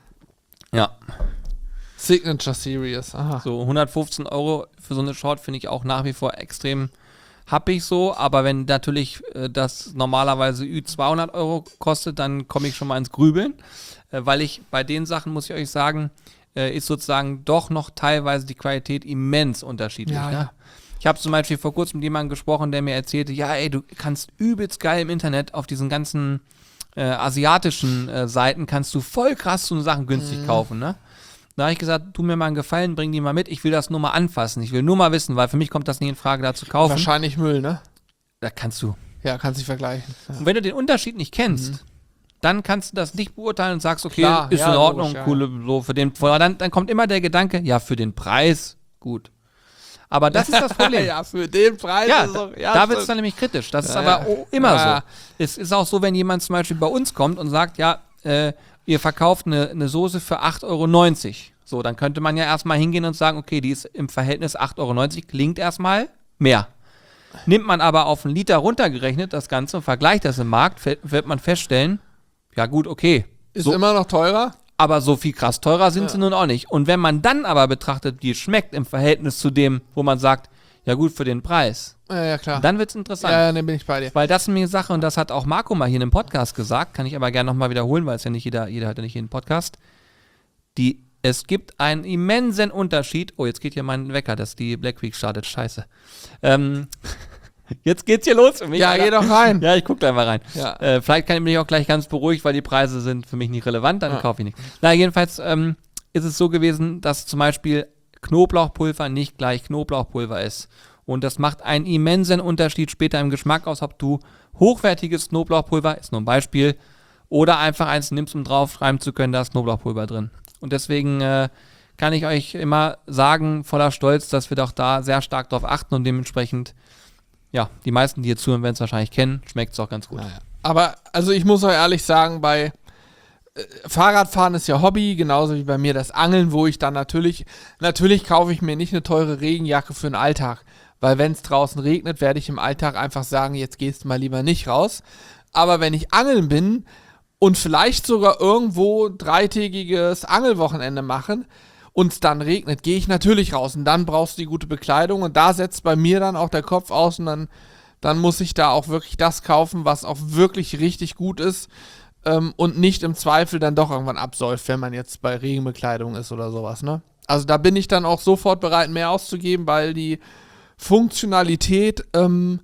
Ja. Signature Series, aha. So 115 € für so eine Short finde ich auch nach wie vor extrem happig so, aber wenn natürlich das normalerweise 200 € kostet, dann komme ich schon mal ins Grübeln, weil ich bei den Sachen, muss ich euch sagen, ist sozusagen doch noch teilweise die Qualität immens unterschiedlich. Ja, ne? ja. Ich habe zum Beispiel vor kurzem mit jemandem gesprochen, der mir erzählte, ja ey, du kannst übelst geil im Internet auf diesen ganzen asiatischen Seiten kannst du voll krass so Sachen günstig kaufen, ne? Da habe ich gesagt, tu mir mal einen Gefallen, bring die mal mit, ich will das nur mal anfassen, ich will nur mal wissen, weil für mich kommt das nicht in Frage, da zu kaufen. Wahrscheinlich Müll, ne? Da kannst du. Ja, kannst dich vergleichen. Ja. Und wenn du den Unterschied nicht kennst, dann kannst du das nicht beurteilen und sagst, okay, Klar, ist ja, in Ordnung, logisch, ja. coole, so für den, dann kommt immer der Gedanke, ja, für den Preis, gut. Aber das ist das Problem. Ja, für den Preis Ja, ist auch, da wird es dann nämlich kritisch. Das ist aber immer so. Es ist auch so, wenn jemand zum Beispiel bei uns kommt und sagt, ja, ihr verkauft eine Soße für 8,90 €. So, dann könnte man ja erstmal hingehen und sagen, okay, die ist im Verhältnis 8,90 €, klingt erstmal mehr. Nimmt man aber auf einen Liter runtergerechnet das Ganze und vergleicht das im Markt, wird man feststellen, ja gut, okay. Ist so, immer noch teurer. aber so viel krass teurer sind sie nun auch nicht. Und wenn man dann aber betrachtet, wie es schmeckt im Verhältnis zu dem, wo man sagt, ja gut, für den Preis, Ja, klar. dann wird es interessant. Ja, dann bin ich bei dir. Weil das ist mir eine Sache, und das hat auch Marco mal hier in einem Podcast gesagt, kann ich aber gerne nochmal wiederholen, weil es ja nicht jeder hat ja nicht jeden Podcast. Es gibt einen immensen Unterschied. Oh, jetzt geht hier mein Wecker, dass die Black Week startet. Scheiße. Jetzt geht's hier los für mich. Ja, geh doch rein. Ja, ich guck gleich mal rein. Ja. Vielleicht bin ich auch gleich ganz beruhigt, weil die Preise sind für mich nicht relevant, dann kaufe ich nicht. Na, jedenfalls ist es so gewesen, dass zum Beispiel Knoblauchpulver nicht gleich Knoblauchpulver ist. Und das macht einen immensen Unterschied später im Geschmack aus, ob du hochwertiges Knoblauchpulver, ist nur ein Beispiel, oder einfach eins nimmst, um drauf schreiben zu können, da ist Knoblauchpulver drin. Und deswegen kann ich euch immer sagen, voller Stolz, dass wir doch da sehr stark drauf achten und dementsprechend, ja, die meisten, die hier zuhören, werden es wahrscheinlich kennen, schmeckt es auch ganz gut. Naja. Aber, also ich muss euch ehrlich sagen, bei Fahrradfahren ist ja Hobby, genauso wie bei mir das Angeln, wo ich dann natürlich kaufe ich mir nicht eine teure Regenjacke für den Alltag, weil wenn es draußen regnet, werde ich im Alltag einfach sagen, jetzt gehst du mal lieber nicht raus. Aber wenn ich angeln bin und vielleicht sogar irgendwo 3-tägiges Angelwochenende machen und es dann regnet, gehe ich natürlich raus und dann brauchst du die gute Bekleidung und da setzt bei mir dann auch der Kopf aus und dann muss ich da auch wirklich das kaufen, was auch wirklich richtig gut ist und nicht im Zweifel dann doch irgendwann absäuft, wenn man jetzt bei Regenbekleidung ist oder sowas, ne? Also da bin ich dann auch sofort bereit, mehr auszugeben, weil die Funktionalität dann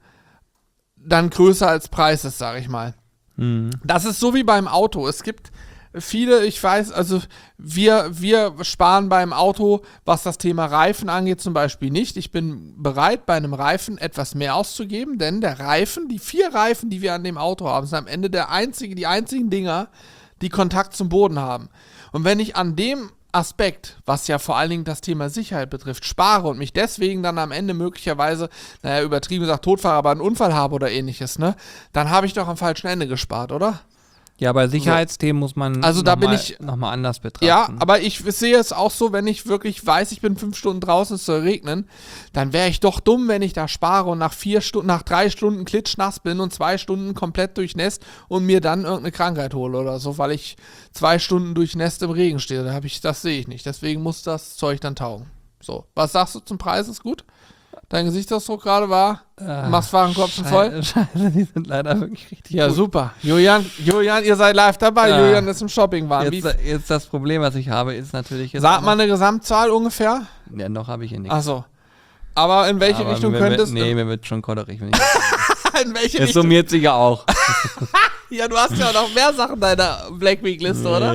größer als Preis ist, sag ich mal. Das ist so wie beim Auto. Es gibt viele, ich weiß, also wir sparen beim Auto, was das Thema Reifen angeht, zum Beispiel nicht. Ich bin bereit, bei einem Reifen etwas mehr auszugeben, denn der Reifen, die 4 Reifen, die wir an dem Auto haben, sind am Ende die einzigen Dinger, die Kontakt zum Boden haben. Und wenn ich an dem Aspekt, was ja vor allen Dingen das Thema Sicherheit betrifft, spare und mich deswegen dann am Ende möglicherweise, übertrieben gesagt, totfahre, aber einen Unfall habe oder ähnliches, ne, dann habe ich doch am falschen Ende gespart, oder? Ja, bei Sicherheitsthemen muss man also da bin ich nochmal anders betrachten. Ja, aber ich sehe es auch so, wenn ich wirklich weiß, ich bin 5 Stunden draußen, es soll regnen, dann wäre ich doch dumm, wenn ich da spare und nach 3 Stunden klitschnass bin und 2 Stunden komplett durchnässt und mir dann irgendeine Krankheit hole oder so, weil ich 2 Stunden durchnässt im Regen stehe. Das sehe ich nicht. Deswegen muss das Zeug dann taugen. So, was sagst du zum Preis? Ist gut? Dein Gesichtsausdruck gerade war, machst Warenkorb voll? Scheiße, die sind leider wirklich richtig Ja, gut. Super. Julian, ihr seid live dabei. Ja. Julian ist im Shoppingwahn. Jetzt das Problem, was ich habe, ist natürlich... Sag mal eine Gesamtzahl ungefähr. Ja, noch habe ich hier nichts. Achso. Aber in welche Richtung könntest du? Nee, mir wird schon kodderig. Wenn ich In welche es Richtung? summiert sich ja auch. Ja, du hast ja noch mehr Sachen in deiner Black Week Liste, oder?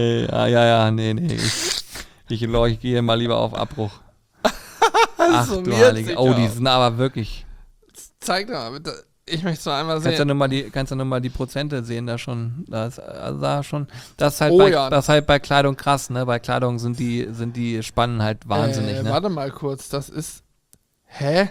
Nee. Ich gehe mal lieber auf Abbruch. Ach du summiert Heilige. sich Oh, die auch. sind aber wirklich... Zeig doch mal bitte. Ich möchte es noch einmal sehen. Kannst du nur mal die Prozente sehen, da schon. Das ist halt, das ist halt bei Kleidung krass, ne? Bei Kleidung sind die Spannen halt wahnsinnig, ne? Warte mal kurz, das ist. Hä?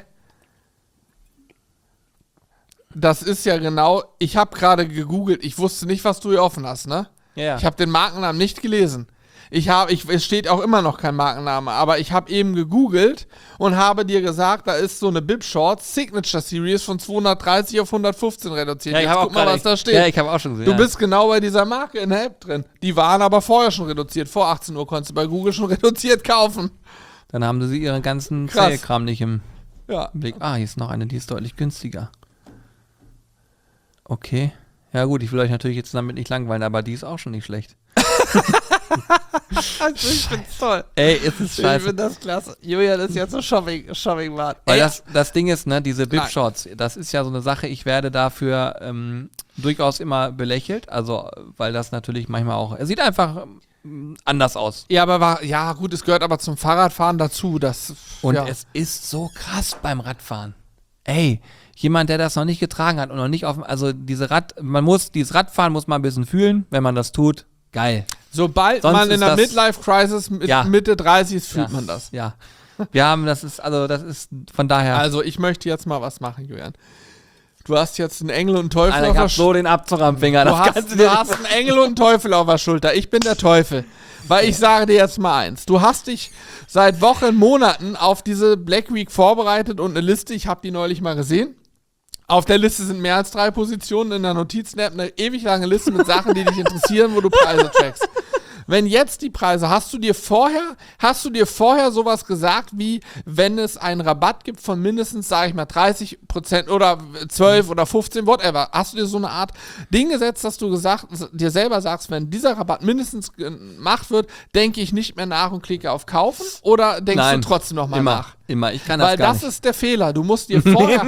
Das ist ja genau. Ich habe gerade gegoogelt, ich wusste nicht, was du hier offen hast, ne? Ja. Ich habe den Markennamen nicht gelesen. Es steht auch immer noch kein Markenname, aber ich habe eben gegoogelt und habe dir gesagt, da ist so eine Bib Shorts Signature Series von 230 auf 115 reduziert. Ja, Jetzt guck mal, was da steht. Ja, ich habe auch schon gesehen. Du bist genau bei dieser Marke in der App drin. Die waren aber vorher schon reduziert. Vor 18 Uhr konntest du bei Google schon reduziert kaufen. Dann haben sie ihren ganzen Sale-Kram nicht im Blick. Ah, hier ist noch eine, die ist deutlich günstiger. Okay. Ja gut, ich will euch natürlich jetzt damit nicht langweilen, aber die ist auch schon nicht schlecht. Also ich find's toll. Ey, ist es scheiße. Ich finde das klasse. Julian ist jetzt so Shopping-Mann. Weil das Ding ist, ne, diese Bib-Shorts, das ist ja so eine Sache, ich werde dafür durchaus immer belächelt, also, weil das natürlich manchmal auch, es sieht einfach anders aus. Ja, aber gut, es gehört aber zum Fahrradfahren dazu. Es ist so krass beim Radfahren. Ey, jemand, der das noch nicht getragen hat und noch nicht dieses Radfahren muss man ein bisschen fühlen, wenn man das tut. Geil. Sobald man in der Midlife-Crisis Mitte 30 ist, fühlt man das. Ja. Das ist von daher. Also, ich möchte jetzt mal was machen, Julian. Du hast jetzt einen Engel und einen Teufel Alter, ich hab so den Abzug am Finger. Du hast einen Engel und einen Teufel auf der Schulter. Ich bin der Teufel. Weil ich sage dir jetzt mal eins. Du hast dich seit Wochen, Monaten auf diese Black Week vorbereitet und eine Liste, ich habe die neulich mal gesehen. Auf der Liste sind mehr als 3 Positionen in der Notizen-App, eine ewig lange Liste mit Sachen, die dich interessieren, wo du Preise trackst. Wenn jetzt die Preise, hast du dir vorher sowas gesagt wie, wenn es einen Rabatt gibt von mindestens, sage ich mal, 30% oder 12 oder 15, whatever, hast du dir so eine Art Ding gesetzt, dass du dir selber sagst, wenn dieser Rabatt mindestens gemacht wird, denke ich nicht mehr nach und klicke auf Kaufen, oder denkst du trotzdem nochmal nach? Immer, ich kann das gar nicht. Weil das ist der Fehler, du musst dir vorher,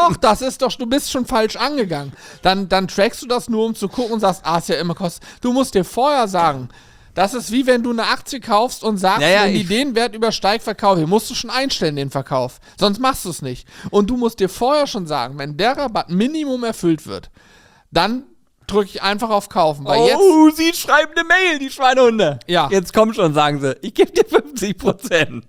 du bist schon falsch angegangen. Dann trackst du das nur, um zu gucken und sagst, ist ja immer kostet. Du musst dir vorher sagen, das ist wie wenn du eine Aktie kaufst und sagst, wenn die den Wert übersteigt, verkaufe. Musst du schon einstellen, den Verkauf. Sonst machst du es nicht. Und du musst dir vorher schon sagen, wenn der Rabatt Minimum erfüllt wird, dann drücke ich einfach auf Kaufen. Weil sie schreiben eine Mail, die Schweinehunde. Ja. Jetzt komm schon, sagen sie. Ich gebe dir 50%.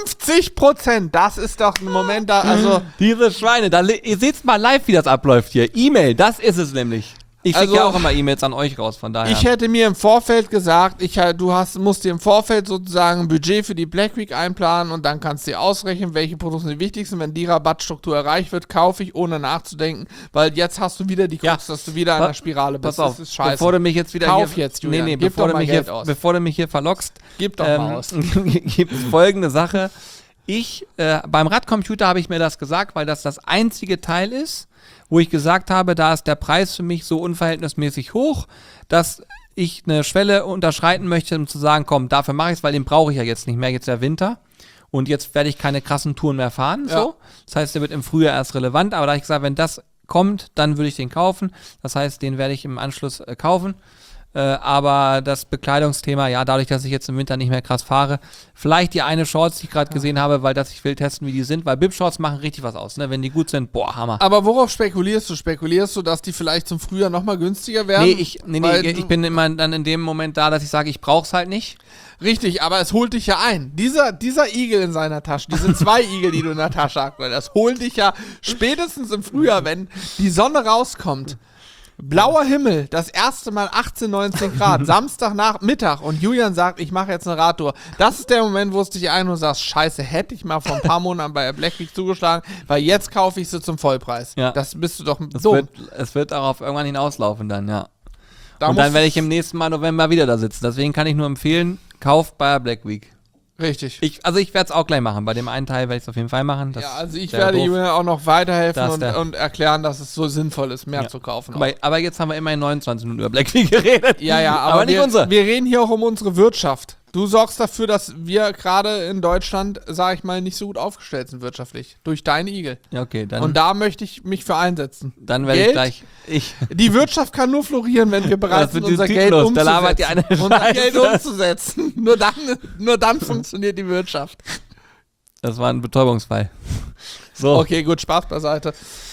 50%? Das ist doch ein Moment da, also... Diese Schweine, ihr seht mal live, wie das abläuft hier. E-Mail, das ist es nämlich. Ich schicke ja auch immer E-Mails an euch raus, von daher. Ich hätte mir im Vorfeld gesagt, musst dir im Vorfeld sozusagen ein Budget für die Black Week einplanen und dann kannst du dir ausrechnen, welche Produkte sind wichtig sind. Wenn die Rabattstruktur erreicht wird, kaufe ich, ohne nachzudenken, weil jetzt hast du wieder die Krux, dass du wieder in der Spirale bist. Pass auf, das ist scheiße. Bevor du mich jetzt wieder Julian. Bevor du mich hier verlockst, gib doch mal aus. Gibt es folgende Sache. Beim Radcomputer habe ich mir das gesagt, weil das einzige Teil ist, wo ich gesagt habe, da ist der Preis für mich so unverhältnismäßig hoch, dass ich eine Schwelle unterschreiten möchte, um zu sagen, komm, dafür mache ich es, weil den brauche ich ja jetzt nicht mehr, jetzt der Winter. Und jetzt werde ich keine krassen Touren mehr fahren. Ja. So. Das heißt, der wird im Frühjahr erst relevant, aber da habe ich gesagt, wenn das kommt, dann würde ich den kaufen. Das heißt, den werde ich im Anschluss kaufen. Aber das Bekleidungsthema, dadurch, dass ich jetzt im Winter nicht mehr krass fahre, vielleicht die eine Shorts, die ich gerade gesehen habe, weil ich will testen, wie die sind, weil Bib-Shorts machen richtig was aus, ne? Wenn die gut sind, Hammer. Aber worauf spekulierst du? Spekulierst du, dass die vielleicht zum Frühjahr nochmal günstiger werden? Ich bin immer dann in dem Moment da, dass ich sage, ich brauch's halt nicht. Richtig, aber es holt dich ja ein. Dieser Igel in seiner Tasche, diese 2 Igel, die du in der Tasche aktuell hast, holt dich ja spätestens im Frühjahr, wenn die Sonne rauskommt. Blauer Himmel, das erste Mal 18, 19 Grad, Samstagnachmittag und Julian sagt, ich mache jetzt eine Radtour. Das ist der Moment, wo es dich ein und sagst, scheiße, hätte ich mal vor ein paar Monaten bei der Black Week zugeschlagen, weil jetzt kaufe ich sie zum Vollpreis. Ja. Das bist du doch dumm. Es wird darauf irgendwann hinauslaufen dann, ja. Und dann werde ich im nächsten Mal November wieder da sitzen. Deswegen kann ich nur empfehlen, kauft bei der Black Week. Richtig. Ich werde es auch gleich machen. Bei dem einen Teil werde ich es auf jeden Fall machen. Ich werde Julian auch noch weiterhelfen und erklären, dass es so sinnvoll ist, mehr zu kaufen. Aber jetzt haben wir immerhin 29 Minuten über Black Week geredet. Ja, aber nicht unsere. Wir reden hier auch um unsere Wirtschaft. Du sorgst dafür, dass wir gerade in Deutschland, sage ich mal, nicht so gut aufgestellt sind wirtschaftlich. Durch deine Igel. Ja, okay. Dann, und da möchte ich mich für einsetzen. Dann werde ich gleich... Die Wirtschaft kann nur florieren, wenn wir bereit sind, unser Geld umzusetzen. Nur dann funktioniert die Wirtschaft. Das war ein Betäubungsfall. So. Okay, gut, Spaß beiseite.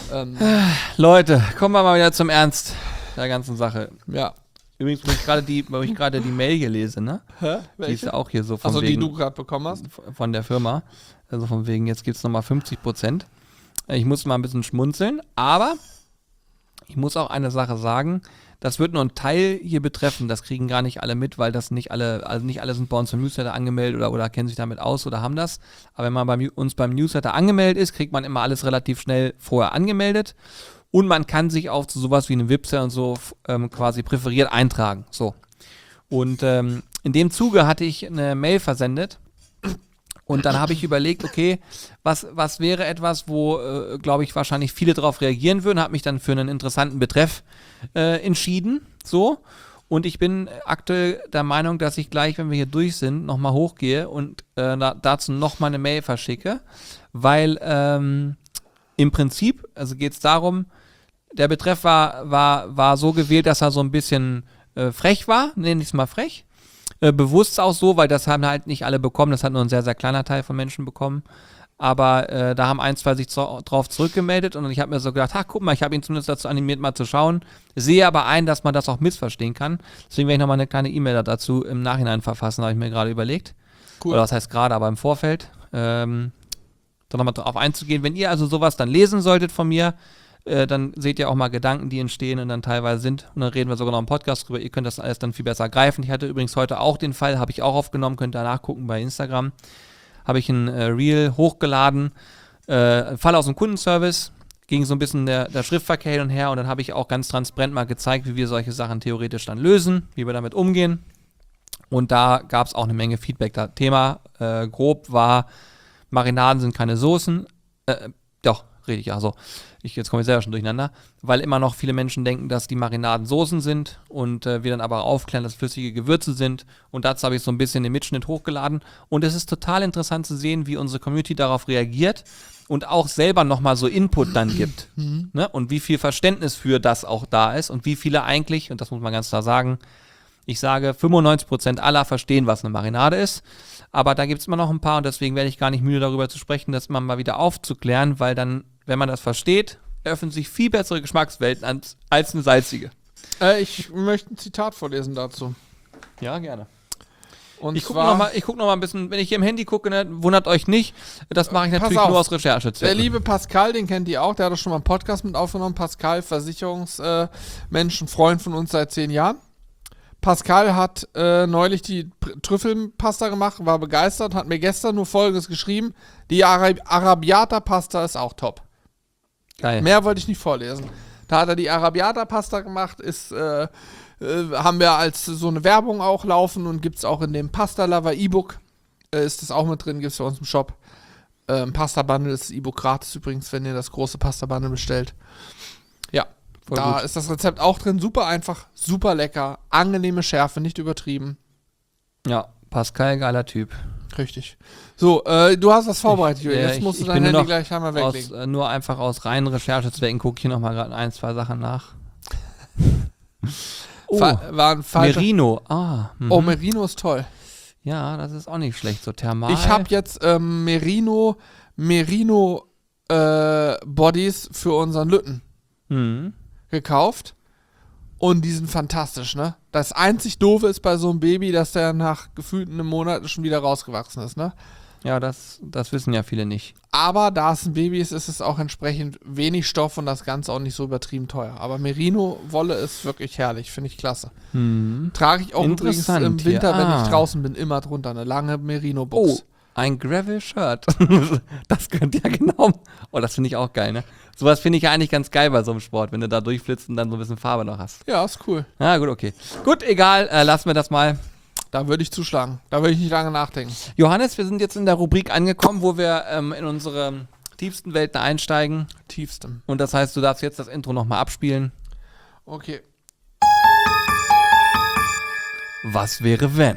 Leute, kommen wir mal wieder zum Ernst der ganzen Sache. Ja. Übrigens, wo ich gerade die Mail hier lese, ne? Hä? Die ist ja auch hier so von Also die wegen, du gerade bekommen hast? von der Firma. Also von wegen, jetzt gibt es nochmal 50%. Ich muss mal ein bisschen schmunzeln, aber ich muss auch eine Sache sagen, das wird nur ein Teil hier betreffen, das kriegen gar nicht alle mit, weil das nicht alle sind bei uns im Newsletter angemeldet oder kennen sich damit aus oder haben das. Aber wenn man uns beim Newsletter angemeldet ist, kriegt man immer alles relativ schnell vorher angemeldet und man kann sich auch zu sowas wie einem Wipster und so quasi präferiert eintragen. So. Und in dem Zuge hatte ich eine Mail versendet. Und dann habe ich überlegt, okay, was wäre etwas, wo, glaube ich, wahrscheinlich viele darauf reagieren würden, habe mich dann für einen interessanten Betreff entschieden, so. Und ich bin aktuell der Meinung, dass ich gleich, wenn wir hier durch sind, nochmal hochgehe und dazu nochmal eine Mail verschicke, weil im Prinzip, also geht es darum, der Betreff war so gewählt, dass er so ein bisschen frech war, nenne ich es mal frech. Bewusst auch so, weil das haben halt nicht alle bekommen, das hat nur ein sehr, sehr kleiner Teil von Menschen bekommen. Aber da haben 1, 2 sich drauf zurückgemeldet und ich habe mir so gedacht, guck mal, ich habe ihn zumindest dazu animiert, mal zu schauen. Sehe aber ein, dass man das auch missverstehen kann. Deswegen werde ich nochmal eine kleine E-Mail dazu im Nachhinein verfassen, habe ich mir gerade überlegt. Cool. Oder was heißt gerade, aber im Vorfeld. Da nochmal drauf einzugehen. Wenn ihr also sowas dann lesen solltet von mir, dann seht ihr auch mal Gedanken, die entstehen und dann teilweise sind. Und dann reden wir sogar noch im Podcast drüber. Ihr könnt das alles dann viel besser greifen. Ich hatte übrigens heute auch den Fall, habe ich auch aufgenommen, könnt ihr nachgucken bei Instagram. Habe ich ein Reel hochgeladen. Fall aus dem Kundenservice. Ging so ein bisschen der Schriftverkehr hin und her und dann habe ich auch ganz transparent mal gezeigt, wie wir solche Sachen theoretisch dann lösen, wie wir damit umgehen. Und da gab es auch eine Menge Feedback. Das Thema grob war, Marinaden sind keine Soßen. Doch, rede ich ja so. Jetzt komme ich selber schon durcheinander, weil immer noch viele Menschen denken, dass die Marinaden Soßen sind und wir dann aber aufklären, dass flüssige Gewürze sind und dazu habe ich so ein bisschen den Mitschnitt hochgeladen und es ist total interessant zu sehen, wie unsere Community darauf reagiert und auch selber nochmal so Input dann gibt, ne? Und wie viel Verständnis für das auch da ist und wie viele eigentlich, und das muss man ganz klar sagen, ich sage 95% aller verstehen, was eine Marinade ist, aber da gibt es immer noch ein paar und deswegen werde ich gar nicht müde darüber zu sprechen, das mal wieder aufzuklären, weil dann, wenn man das versteht, eröffnen sich viel bessere Geschmackswelten als eine salzige. Ich möchte ein Zitat vorlesen dazu. Ja, gerne. Und ich gucke noch mal ein bisschen, wenn ich hier im Handy gucke, ne, wundert euch nicht, das mache ich natürlich nur aus Recherchezwecken. Der liebe Pascal, den kennt ihr auch, der hat doch schon mal einen Podcast mit aufgenommen. Pascal, Versicherungsmenschen, Freund von uns seit 10 Jahren. Pascal hat neulich die Trüffelpasta gemacht, war begeistert, hat mir gestern nur Folgendes geschrieben: Die Arrabbiata-Pasta ist auch top. Geil. Mehr wollte ich nicht vorlesen. Da hat er die Arrabbiata-Pasta gemacht, haben wir als so eine Werbung auch laufen und gibt es auch in dem Pasta Lover E-Book. Ist das auch mit drin, gibt es bei uns im Shop. Pasta Bundle ist das E-Book gratis übrigens, wenn ihr das große Pasta Bundle bestellt. Ja. Voll da gut. Ist das Rezept auch drin, super einfach, super lecker, angenehme Schärfe, nicht übertrieben. Ja, Pascal, geiler Typ. Richtig. So, du hast was vorbereitet, Julian. Jetzt musst du dein Handy gleich einmal weglegen. Nur einfach aus reinen Recherchezwecken gucke ich hier nochmal gerade 1, 2 Sachen nach. War ein Merino. Oh, Merino ist toll. Ja, das ist auch nicht schlecht, so thermal. Ich habe jetzt Merino Bodies für unseren Lütten gekauft und die sind fantastisch, ne? Das einzig Doofe ist bei so einem Baby, dass der nach gefühlt einem Monat schon wieder rausgewachsen ist, ne? Ja, das wissen ja viele nicht. Aber da es ein Baby ist, ist es auch entsprechend wenig Stoff und das Ganze auch nicht so übertrieben teuer. Aber Merino-Wolle ist wirklich herrlich, finde ich klasse. Trage ich auch übrigens im Winter, wenn ich draußen bin, immer drunter, eine lange Merino-Box. Oh, ein Gravel-Shirt. Das könnte ja genau... Oh, das finde ich auch geil, ne? Sowas finde ich ja eigentlich ganz geil bei so einem Sport, wenn du da durchflitzt und dann so ein bisschen Farbe noch hast. Ja, ist cool. Na gut, okay. Gut, egal, lassen wir das mal. Da würde ich zuschlagen. Da würde ich nicht lange nachdenken. Johannes, wir sind jetzt in der Rubrik angekommen, wo wir in unsere tiefsten Welten einsteigen. Tiefsten. Und das heißt, du darfst jetzt das Intro nochmal abspielen. Okay. Was wäre, wenn?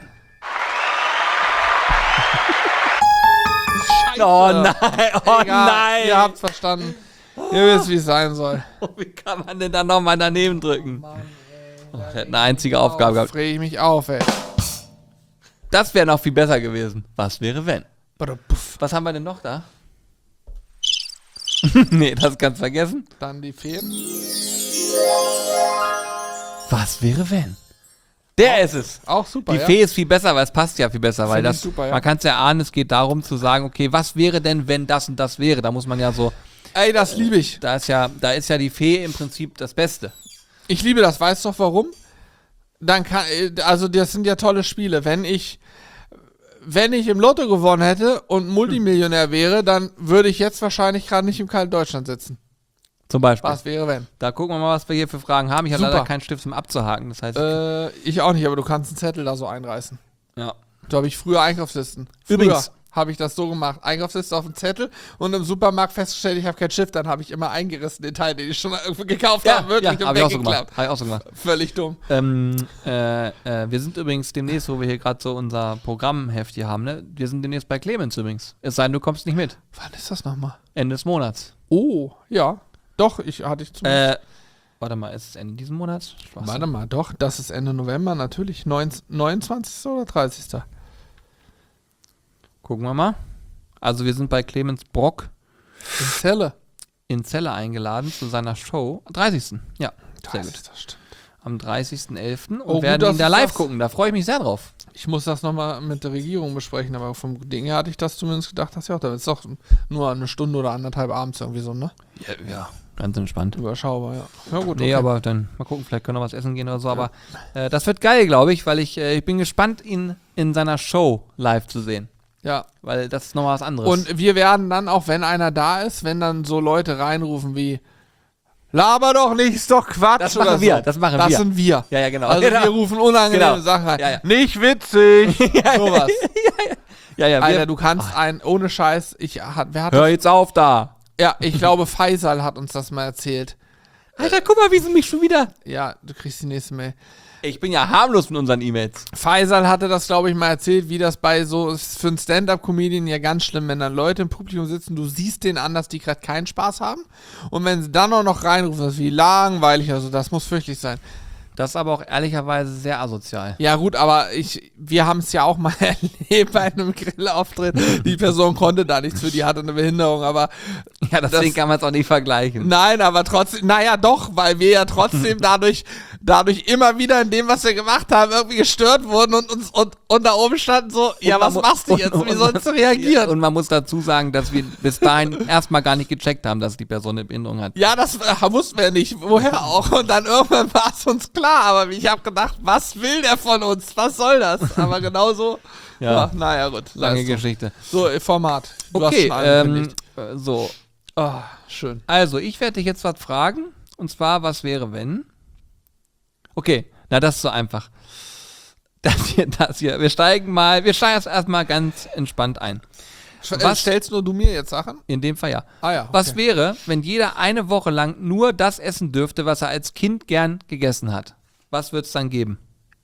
Scheiße. Oh nein, oh Egal, nein. Ihr habt's verstanden. Ihr wisst, wie es sein soll. Wie kann man denn da nochmal daneben drücken? Mann, ey, ich hätte eine einzige Aufgabe gehabt. Reg ich mich auf, ey. Das wäre noch viel besser gewesen. Was wäre, wenn? Was haben wir denn noch da? Nee, das kannst du vergessen. Dann die Fee. Was wäre, wenn? Der ist es. Auch super, Die Fee ist viel besser, weil es passt ja viel besser, weil Find ich das, super, ja. man kann es ja ahnen, es geht darum zu sagen, okay, was wäre denn, wenn das und das wäre? Da muss man ja so, Ey, das liebe ich. da ist ja die Fee im Prinzip das Beste. Ich liebe das. Weißt du doch warum? Dann kann, also das sind ja tolle Spiele. Wenn ich im Lotto gewonnen hätte und Multimillionär wäre, dann würde ich jetzt wahrscheinlich gerade nicht im kalten Deutschland sitzen. Zum Beispiel. Was wäre, wenn? Da gucken wir mal, was wir hier für Fragen haben. Ich habe Super. leider keinen Stift zum Abzuhaken. Das heißt, Ich auch nicht, aber du kannst einen Zettel da so einreißen. ja. So habe ich früher Einkaufslisten. Übrigens. Habe ich das so gemacht. Einkaufsliste auf den Zettel und im Supermarkt festgestellt, ich habe kein Stift, dann habe ich immer eingerissen den Teil, den ich schon irgendwo gekauft habe, wirklich und habe ich auch so weggeklappt. gemacht. Habe ich auch so gemacht. Völlig dumm. Wir sind übrigens demnächst, wo wir hier gerade so unser Programmheft hier haben, ne? Wir sind demnächst bei Clemens übrigens. Es sei denn, du kommst nicht mit. Wann ist das nochmal? Ende des Monats. Oh, ja. Doch, hatte ich zumindest. Warte mal, ist es Ende diesen Monats? Warte mal, doch, das ist Ende November, natürlich. 29. oder 30. Gucken wir mal. Also wir sind bei Clemens Brock In Celle. in Celle eingeladen zu seiner Show. 30. Ja, sehr gut. Das stimmt. Am 30.11. und Oh, gut, werden dass ihn da du live sagst. gucken. Da freue ich mich sehr drauf. Ich muss das nochmal mit der Regierung besprechen, aber vom Ding her hatte ich das zumindest gedacht, dass ja auch, da ist doch nur eine Stunde oder anderthalb abends irgendwie so, ne? Ja, ganz entspannt. Überschaubar, ja. Ja gut, Nee, aber dann mal gucken, vielleicht können wir was essen gehen oder so. Aber das wird geil, glaube ich, weil ich bin gespannt, ihn in seiner Show live zu sehen. Ja. Weil das ist nochmal was anderes. Und wir werden dann, auch wenn einer da ist, wenn dann so Leute reinrufen wie Laber doch nicht, ist doch Quatsch. Das oder machen wir, so. das machen Das wir. sind wir. Ja, genau. Also Genau. wir rufen unangenehme Genau. Sachen rein. Ja, ja. Nicht witzig. Sowas. ja, Alter, du kannst ohne Scheiß, wer hat hör jetzt auf da. Ja, ich glaube, Faisal hat uns das mal erzählt. Alter, guck mal, wie sie mich schon wieder... Ja, du kriegst die nächste Mail. Ich bin ja harmlos mit unseren E-Mails. Faisal hatte das, glaube ich, mal erzählt, wie das bei so ist für einen Stand-Up-Comedian ja ganz schlimm, wenn dann Leute im Publikum sitzen, du siehst denen an, dass die gerade keinen Spaß haben. Und wenn sie dann auch noch reinrufen, das ist wie langweilig, also das muss fürchterlich sein. Das ist aber auch ehrlicherweise sehr asozial. Ja gut, aber wir haben es ja auch mal erlebt bei einem Grillauftritt. Die Person konnte da nichts für, die hatte eine Behinderung, aber Ja, deswegen kann man es auch nicht vergleichen. nein, aber trotzdem, naja doch, weil wir ja trotzdem dadurch immer wieder in dem, was wir gemacht haben, irgendwie gestört wurden und da oben standen so, ja, was machst du jetzt? Wie sollst du reagieren? Und man muss dazu sagen, dass wir bis dahin erstmal gar nicht gecheckt haben, dass die Person eine Behinderung hat. Ja, das wussten wir nicht, woher auch. Und dann irgendwann war es uns klar, aber ich habe gedacht, was will der von uns? Was soll das? Aber genauso, Ja. naja gut. Lange Leistung. Geschichte. So, Format. Du hast Okay, schon angekündigt. so. Ah, schön. Also, ich werde dich jetzt was fragen. Und zwar, was wäre, wenn? Okay, na, das ist so einfach. Das hier. Wir steigen jetzt erstmal ganz entspannt ein. Was stellst nur du mir jetzt Sachen? In dem Fall ja. Ah ja. Okay. Was wäre, wenn jeder eine Woche lang nur das essen dürfte, was er als Kind gern gegessen hat? Was wird es dann geben?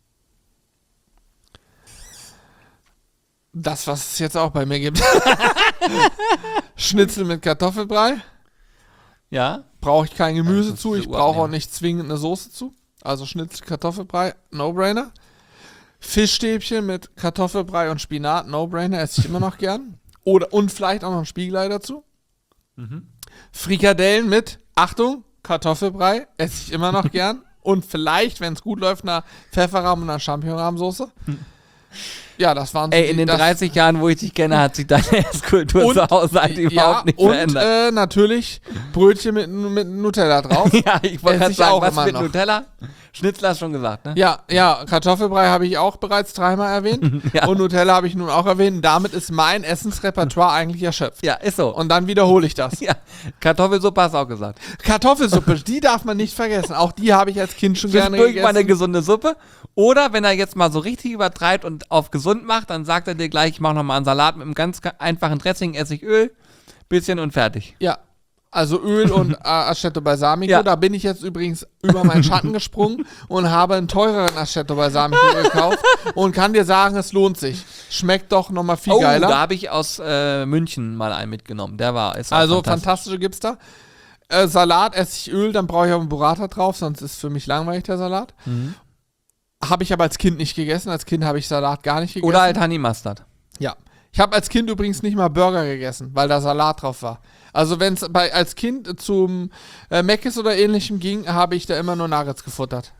Das, was es jetzt auch bei mir gibt. Schnitzel mit Kartoffelbrei. Ja? Brauche ich kein Gemüse das zu. ist Ich Uhr brauche auch abnehmen. nicht zwingend eine Soße zu. Also Schnitzel, Kartoffelbrei, No-Brainer. Fischstäbchen mit Kartoffelbrei und Spinat, No-Brainer, esse ich immer noch gern. Und vielleicht auch noch ein Spiegelei dazu. Frikadellen mit, Achtung, Kartoffelbrei, esse ich immer noch gern. Und vielleicht, wenn es gut läuft, einer Pfefferrahm und einer Champignon-Rahmsoße. Ja, das waren so Ey, in den 30 Jahren, wo ich dich kenne, hat sich deine Esskultur Und- zu Hause halt überhaupt nicht verändert. Und natürlich Brötchen mit Nutella drauf. Ja, ich wollte esse gerade ich sagen, auch was immer mit noch. Nutella? Schnitzel hast du schon gesagt, ne? Ja, Kartoffelbrei habe ich auch bereits 3-mal erwähnt. Ja. Und Nutella habe ich nun auch erwähnt. Damit ist mein Essensrepertoire eigentlich erschöpft. Ja, ist so. Und dann wiederhole ich das. Ja, Kartoffelsuppe hast du auch gesagt. Kartoffelsuppe, die darf man nicht vergessen. Auch die habe ich als Kind schon gerne Zwischendurch mal eine gegessen. gesunde Suppe. Oder wenn er jetzt mal so richtig übertreibt und auf gesund macht, dann sagt er dir gleich, ich mache nochmal einen Salat mit einem ganz einfachen Dressing, Essigöl, bisschen und fertig. Ja, also Öl und Aceto Balsamico. Ja. Da bin ich jetzt übrigens über meinen Schatten gesprungen und habe einen teureren Aceto Balsamico gekauft und kann dir sagen, es lohnt sich. Schmeckt doch nochmal viel geiler. Da habe ich aus München mal einen mitgenommen. Ist auch Also fantastisch. fantastische gibt's da. Salat, Essigöl, dann brauche ich auch einen Burrata drauf, sonst ist für mich langweilig der Salat. Habe ich aber als Kind nicht gegessen. Als Kind habe ich Salat gar nicht gegessen. Oder halt Honey Mustard. Ja. Ich habe als Kind übrigens nicht mal Burger gegessen, weil da Salat drauf war. Also wenn es als Kind zum Mc's oder ähnlichem ging, habe ich da immer nur Nuggets gefuttert.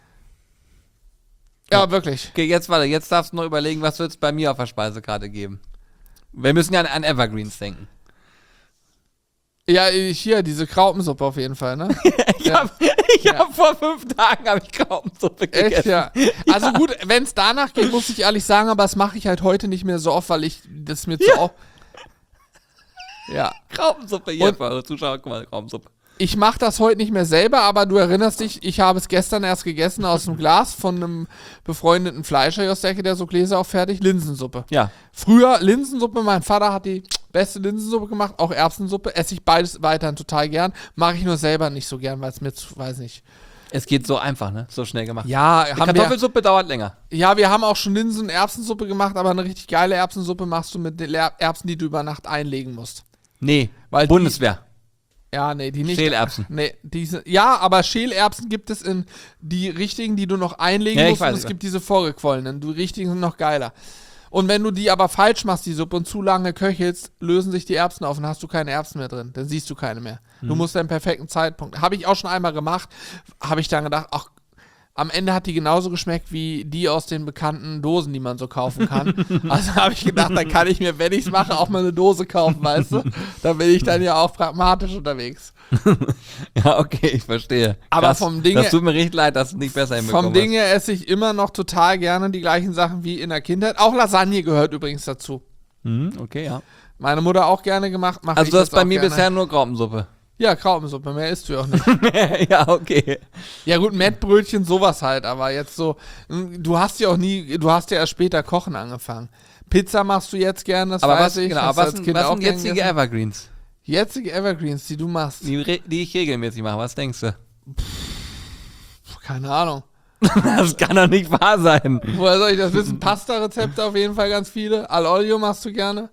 Ja, wirklich. Okay, jetzt darfst du noch überlegen, was wird es bei mir auf der Speisekarte geben. Wir müssen ja an Evergreens denken. Ja, hier, diese Kraupensuppe auf jeden Fall, ne? Ich hab vor 5 Tagen Kraupensuppe gegessen. Echt, ja. Also gut, wenn es danach geht, muss ich ehrlich sagen, aber das mache ich halt heute nicht mehr so oft, weil ich das mir zu oft... Ja. Kraupensuppe, hier für eure Zuschauer, guck mal, Kraupensuppe. Ich mache das heute nicht mehr selber, aber du erinnerst dich, ich habe es gestern erst gegessen aus dem Glas von einem befreundeten Fleischer hier aus der Ecke, der so Gläser auch fertig, Linsensuppe. Ja. Früher Linsensuppe, mein Vater hat die beste Linsensuppe gemacht, auch Erbsensuppe, esse ich beides weiterhin total gern, mache ich nur selber nicht so gern, weil es mir weiß nicht. Es geht so einfach, ne? So schnell gemacht. Ja, die Kartoffelsuppe dauert länger. Ja, wir haben auch schon Linsen- und Erbsensuppe gemacht, aber eine richtig geile Erbsensuppe machst du mit den Erbsen, die du über Nacht einlegen musst. Nee, weil Bundeswehr. Ja, nee, die nicht. Schälerbsen. Nee, ja, aber Schälerbsen gibt es in die richtigen, die du noch einlegen musst, und es gibt diese vorgequollenen. Die richtigen sind noch geiler. Und wenn du die aber falsch machst, die Suppe, und zu lange köchelst, lösen sich die Erbsen auf und hast du keine Erbsen mehr drin. Dann siehst du keine mehr. Du musst einen perfekten Zeitpunkt. Habe ich auch schon einmal gemacht, habe ich dann gedacht, ach, am Ende hat die genauso geschmeckt wie die aus den bekannten Dosen, die man so kaufen kann. Also habe ich gedacht, dann kann ich mir, wenn ich es mache, auch mal eine Dose kaufen, weißt du? Da bin ich dann ja auch pragmatisch unterwegs. Ja, okay, ich verstehe. Aber krass, vom Dinge, das tut mir richtig leid, dass du nicht besser hinbekommen vom Dinge esse ich immer noch total gerne die gleichen Sachen wie in der Kindheit. Auch Lasagne gehört übrigens dazu. Okay, ja. Meine Mutter auch gerne gemacht. Also du hast bei mir bisher nur Graupensuppe. Ja, Kraupensuppe, mehr isst du ja auch nicht. Ja, okay. Ja gut, Mettbrötchen, sowas halt, aber jetzt so, du hast ja erst später kochen angefangen. Pizza machst du jetzt gerne, das aber weiß ich. Genau, was sind jetzige Evergreens? Jetzige Evergreens, die du machst? Die ich regelmäßig mache, was denkst du? Keine Ahnung. Das kann doch nicht wahr sein. Woher soll ich das wissen? Pasta-Rezepte auf jeden Fall ganz viele. Al-Olio machst du gerne?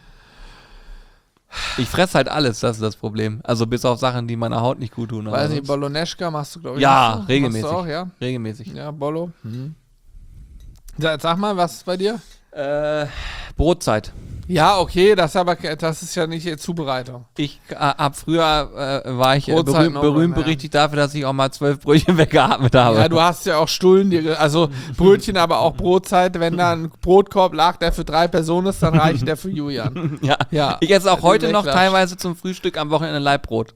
Ich fresse halt alles, das ist das Problem. Also bis auf Sachen, die meiner Haut nicht gut tun. Weiß nicht, Bolognese machst du, glaube ich. Ja, regelmäßig. Machst du auch, ja? Regelmäßig. Ja, Bollo. Sag mal, was ist bei dir? Brotzeit. Ja, okay, das ist ja nicht Zubereitung. Ich war ich Brotzeit berühmt berichtigt dafür, dass ich auch mal 12 Brötchen weggeatmet habe. Ja, du hast ja auch Stullen, also Brötchen, aber auch Brotzeit. Wenn da ein Brotkorb lag, der für 3 Personen ist, dann reicht der für Julian. Ja. Ich esse auch heute noch teilweise zum Frühstück am Wochenende Leibbrot.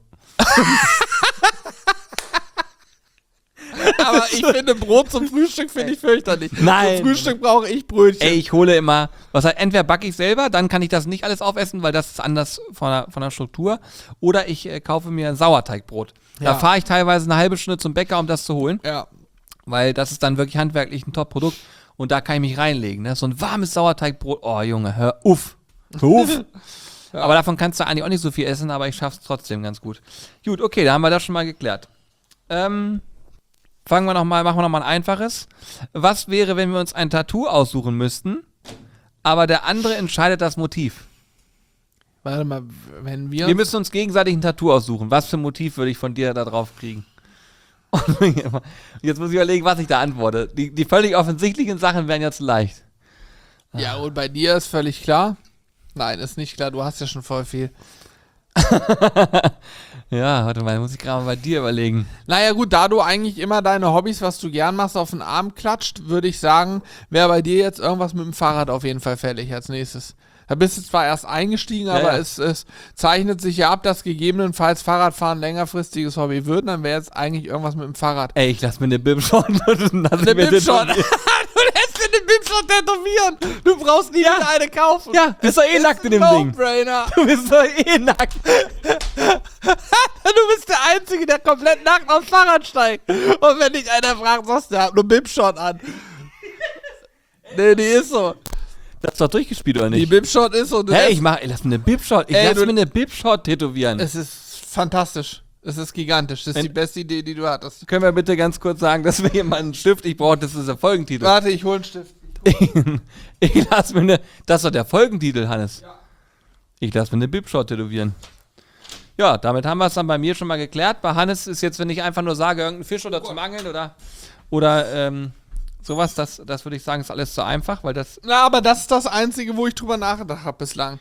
Aber ich finde Brot zum Frühstück finde ich fürchterlich. Nein. Zum Frühstück brauche ich Brötchen. Ey, ich hole immer, entweder backe ich selber, dann kann ich das nicht alles aufessen, weil das ist anders von der Struktur. Oder ich kaufe mir ein Sauerteigbrot. Da fahre ich teilweise eine halbe Stunde zum Bäcker, um das zu holen. Ja. Weil das ist dann wirklich handwerklich ein Top-Produkt. Und da kann ich mich reinlegen. Ne? So ein warmes Sauerteigbrot. Oh, Junge, hör auf. Ja. Aber davon kannst du eigentlich auch nicht so viel essen, aber ich schaff's trotzdem ganz gut. Gut, okay, da haben wir das schon mal geklärt. Machen wir machen wir noch mal ein einfaches. Was wäre, wenn wir uns ein Tattoo aussuchen müssten, aber der andere entscheidet das Motiv? Warte mal, wenn wir müssen uns gegenseitig ein Tattoo aussuchen. Was für ein Motiv würde ich von dir da drauf kriegen? Und jetzt muss ich überlegen, was ich da antworte. Die völlig offensichtlichen Sachen wären jetzt leicht. Ja, und bei dir ist völlig klar? Nein, ist nicht klar. Du hast ja schon voll viel. Ja, warte mal, muss ich gerade mal bei dir überlegen. Naja gut, da du eigentlich immer deine Hobbys, was du gern machst, auf den Arm klatscht, würde ich sagen, wäre bei dir jetzt irgendwas mit dem Fahrrad auf jeden Fall fällig als nächstes. Da bist du zwar erst eingestiegen, aber ja. Es zeichnet sich ja ab, dass gegebenenfalls Fahrradfahren längerfristiges Hobby wird, dann wäre jetzt eigentlich irgendwas mit dem Fahrrad. Ey, ich lass mir eine Bimshot. Eine Bimshot? Du lässt dir eine Bimshot tätowieren. Du brauchst nie wieder eine kaufen. Ja, du bist doch eh nackt in dem Ding. No-brainer. Du bist doch eh nackt. Du bist der Einzige, der komplett nackt aufs Fahrrad steigt. Und wenn dich einer fragt, sagst du, der hat nur Bimshot an. Nee, die ist so. Das ist doch durchgespielt, oder nicht? Die Bimshot ist so. Hey, lass mir eine Bimshot. Lass mir eine Bimshot tätowieren. Es ist fantastisch. Es ist gigantisch. Das ist die beste Idee, die du hattest. Können wir bitte ganz kurz sagen, dass wir jemanden einen Stift, ich brauche, das ist der Folgentitel. Warte, ich hol einen Stift. Ich lass mir eine, das ist doch der Folgentitel, Hannes. Ja. Ich lass mir eine Bimshot tätowieren. Ja, damit haben wir es dann bei mir schon mal geklärt. Bei Hannes ist jetzt, wenn ich einfach nur sage, irgendein Fisch oder zum Angeln oder sowas, das würde ich sagen, ist alles zu einfach, weil das... Na, aber das ist das Einzige, wo ich drüber nachgedacht habe bislang.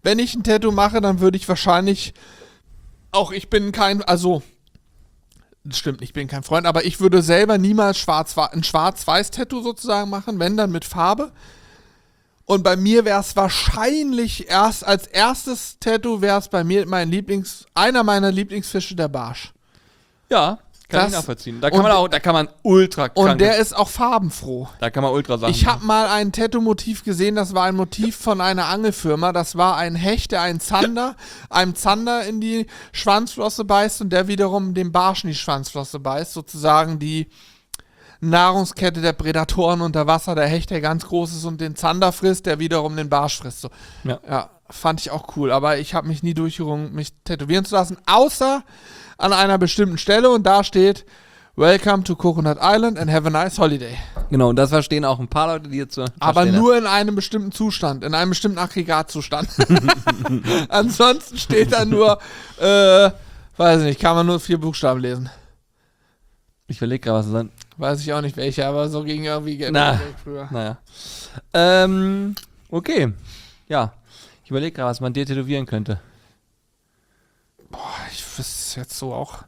wenn ich ein Tattoo mache, dann würde ich wahrscheinlich ich bin kein, also das stimmt, ich bin kein Freund, aber ich würde selber niemals ein Schwarz-Weiß-Tattoo sozusagen machen, wenn dann mit Farbe. Und bei mir wäre es wahrscheinlich als erstes Tattoo wäre es bei mir einer meiner Lieblingsfische, der Barsch. Ja, kann ich nachvollziehen. Da kann man ultra krank. Und der ist auch farbenfroh. Da kann man ultra Sachen Ich habe mal ein Tattoo-Motiv gesehen, das war ein Motiv von einer Angelfirma. Das war ein Hecht, der einem Zander in die Schwanzflosse beißt und der wiederum dem Barsch in die Schwanzflosse beißt. Sozusagen die Nahrungskette der Prädatoren unter Wasser. Der Hecht, der ganz groß ist und den Zander frisst, der wiederum den Barsch frisst. So. Ja, fand ich auch cool. Aber ich habe mich nie durchgerungen, mich tätowieren zu lassen, außer an einer bestimmten Stelle und da steht Welcome to Coconut Island and have a nice holiday. Genau, und das verstehen auch ein paar Leute, die jetzt so. Aber nur in einem bestimmten Zustand, in einem bestimmten Aggregatzustand. Ansonsten steht da nur, weiß ich nicht, kann man nur 4 Buchstaben lesen. Ich überlege gerade, was es dann. Weiß ich auch nicht welche, aber so ging irgendwie früher. Naja. Okay. Ja. Ich überlege gerade, was man dir tätowieren könnte. Boah, ich wüsste jetzt so auch.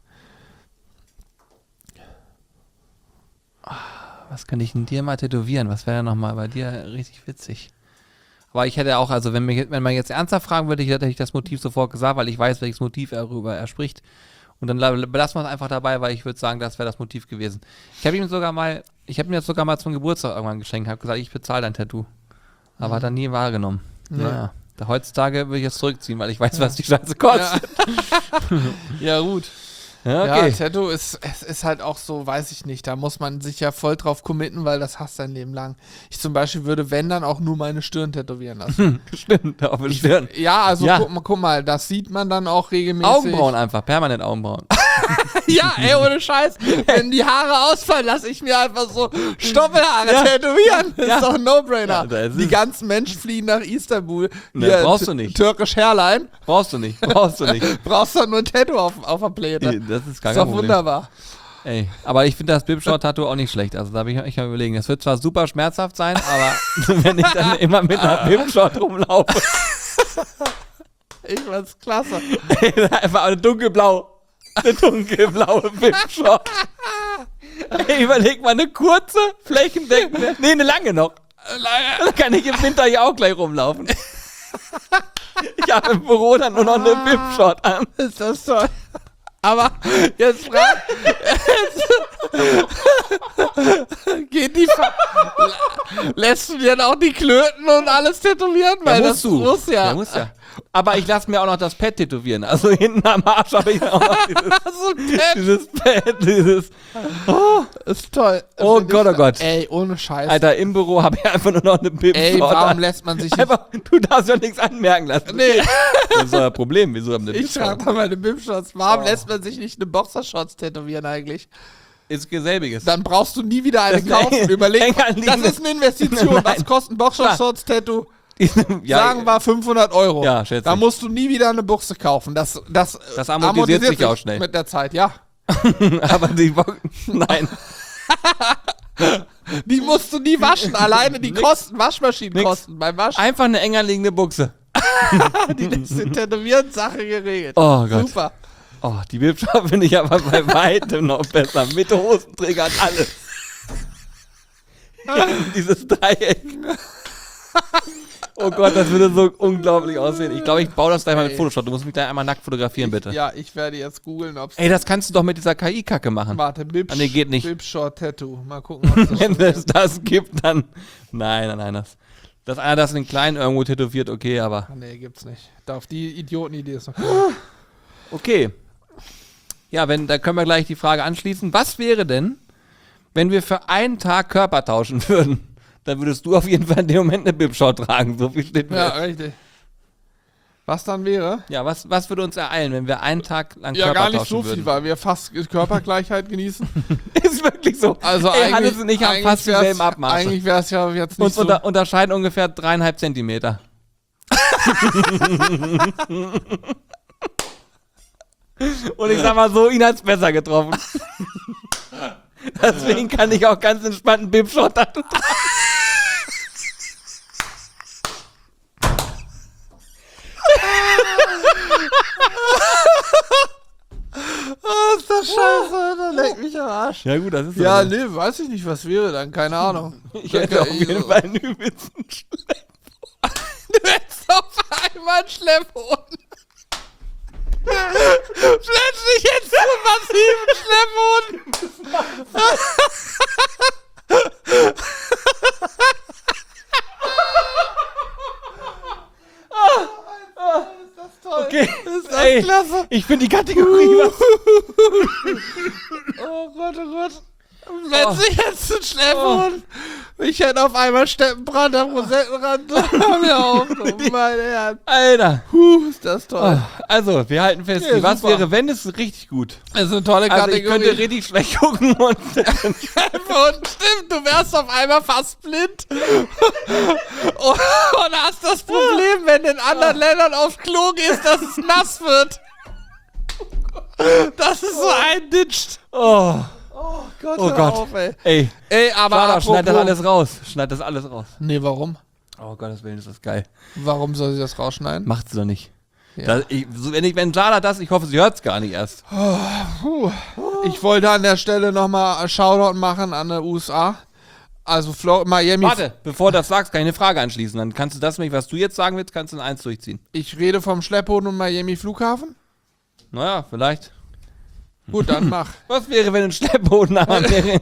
Was kann ich denn dir mal tätowieren? Was wäre nochmal bei dir richtig witzig? Aber ich hätte auch, also wenn man jetzt ernsthaft fragen würde, hätte ich das Motiv sofort gesagt, weil ich weiß, welches Motiv er spricht. Und dann belassen wir es einfach dabei, weil ich würde sagen, das wäre das Motiv gewesen. Ich habe ihm jetzt sogar mal zum Geburtstag irgendwann geschenkt, habe gesagt, ich bezahle dein Tattoo. Aber hat er nie wahrgenommen. Ja. Naja. Heutzutage würde ich es zurückziehen, weil ich weiß, was die Scheiße kostet. Ja, gut. Ja, okay. Ja, Tattoo ist halt auch so, weiß ich nicht, da muss man sich ja voll drauf committen, weil das hast dein Leben lang. Ich zum Beispiel würde, wenn, dann auch nur meine Stirn tätowieren lassen. Stimmt, auf der Stirn. Ja, also ja. Guck mal, das sieht man dann auch regelmäßig. Augenbrauen einfach, permanent Augenbrauen. Ja, ey, ohne Scheiß. Wenn die Haare ausfallen, lasse ich mir einfach so Stoppelhaare tätowieren. Das ist doch ein No-Brainer. Ja, die ganzen Menschen fliegen nach Istanbul. Ne, brauchst du nicht. Türkisch Hairline. Brauchst du nicht. Brauchst doch nur ein Tattoo auf der Pläne. Das ist gar kein Problem. Wunderbar. Ey, aber ich finde das Bibshot-Tattoo auch nicht schlecht. Also da habe ich mal überlegen. Das wird zwar super schmerzhaft sein, aber wenn ich dann immer mit einer Bibshot rumlaufe. Ich fand's klasse. Einfach eine dunkelblaue Bibshot. Ey, überleg mal, eine kurze, flächendeckende. Nee, eine lange noch. Da kann ich im Winter hier auch gleich rumlaufen. Ich habe im Büro dann nur noch eine Bibshot an. Ist das toll. Aber jetzt geht lässt du dir dann auch die Klöten und alles tätowieren? Weil das muss ja. Der muss ja. Aber ich lasse mir auch noch das Pad tätowieren. Also hinten am Arsch habe ich auch noch dieses Pad. Oh, ist toll. Oh Gott, oh Gott. Ey, ohne Scheiß. Alter, im Büro habe ich einfach nur noch eine Bibshot. Ey, warum lässt man sich nicht... Einfach, du darfst ja nichts anmerken lassen. Nee. Das ist doch ein Problem. Wieso haben wir Ich trage mal meine Bibshots. Warum lässt man sich nicht eine Boxershorts tätowieren eigentlich? Ist selbiges. Dann brauchst du nie wieder eine kaufen. Überleg mal, das ist eine Investition. Was kostet ein Boxershorts-Tattoo? Ja, sagen wir 500 €. Ja, schätze. Da musst du nie wieder eine Buchse kaufen. Das amortisiert sich auch schnell. Mit der Zeit, ja. Aber nein. Die musst du nie waschen. Alleine die Waschmaschinenkosten beim Waschen. Einfach eine enger liegende Buchse. Die letzte Tätowieren-Sache geregelt. Oh Gott. Super. Oh, die Bibshot finde ich aber bei weitem noch besser. Mit Hosenträger und alles. Ja, dieses Dreieck. Oh Gott, das würde so unglaublich aussehen. Ich glaube, ich baue das gleich mal mit Photoshop. Du musst mich da einmal nackt fotografieren, bitte. Ja, ich werde jetzt googeln, ob es... Ey, das kannst du doch mit dieser KI-Kacke machen. Warte, nee, geht nicht. Bibshot-Tattoo. Mal gucken, ob das wenn es das gibt, dann... Nein. Dass einer das in klein irgendwo tätowiert, okay, aber... Nee, gibt's nicht. Auf die Idiotenidee ist noch... Okay. Ja, da können wir gleich die Frage anschließen. Was wäre denn, wenn wir für einen Tag Körper tauschen würden? Dann würdest du auf jeden Fall in dem Moment eine Bibshot tragen. So viel steht mir. Ja, richtig. Was dann wäre? Ja, was würde uns ereilen, wenn wir einen Tag lang Körper tauschen würden? Ja, gar nicht so viel, weil wir fast Körpergleichheit genießen. Ist wirklich so. Also Hannes und ich haben fast dieselben Abmaße. Eigentlich wäre es ja jetzt nicht uns unterscheiden ungefähr 3,5 Zentimeter. Und ich sag mal so, ihn hat's besser getroffen. Deswegen kann ich auch ganz entspannt einen Bibshot tragen. ist das scheiße, da leck mich am Arsch. Ja gut, das ist Ja, nee, weiß ich nicht, was wäre dann, keine Ahnung. Ich hätte auf jeden Fall einen übelsten Schlepphoden. Du hättest auf einmal einen Schlepphoden. Plötzlich hättest du einen massiven Schlepphoden. Ist das toll. Okay, Ist das klasse. ich finde die Kategorie was. Oh Gott, oh Gott. Plötzlich hättest du einen Schlepphoden. Ich hätte auf einmal Steppenbrand am Rosettenrand. Hör mir auf, oh meine Herren. Alter. Ist das toll. Also, wir halten fest, Ja, was super. wäre, wenn, es richtig gut. Das ist eine tolle Also ich Kategorie. könnte richtig schlecht gucken und Und stimmt, du wärst auf einmal fast blind und hast das Problem, wenn du in anderen Ländern aufs Klo gehst, dass es nass wird. Das ist so einditscht. oh Gott, Gott. auf, ey. Ey, Aber Vater, schneid das apropos- alles raus. Schneid das alles raus. Nee, warum? Oh Gottes Willen, ist das geil. Warum soll sie das rausschneiden? Macht sie doch nicht. Ja. Wenn Jana das, ich hoffe, sie hört es gar nicht erst. Ich wollte an der Stelle nochmal Shoutout machen an die USA. Also Miami. Warte, bevor du das sagst, kann ich eine Frage anschließen. Dann kannst du das nicht, was du jetzt sagen willst, kannst du in eins durchziehen. Ich rede vom Schlepphoden und Miami Flughafen. Naja, vielleicht. Gut, dann mach. Was wäre, wenn ein Schleppboden wäre?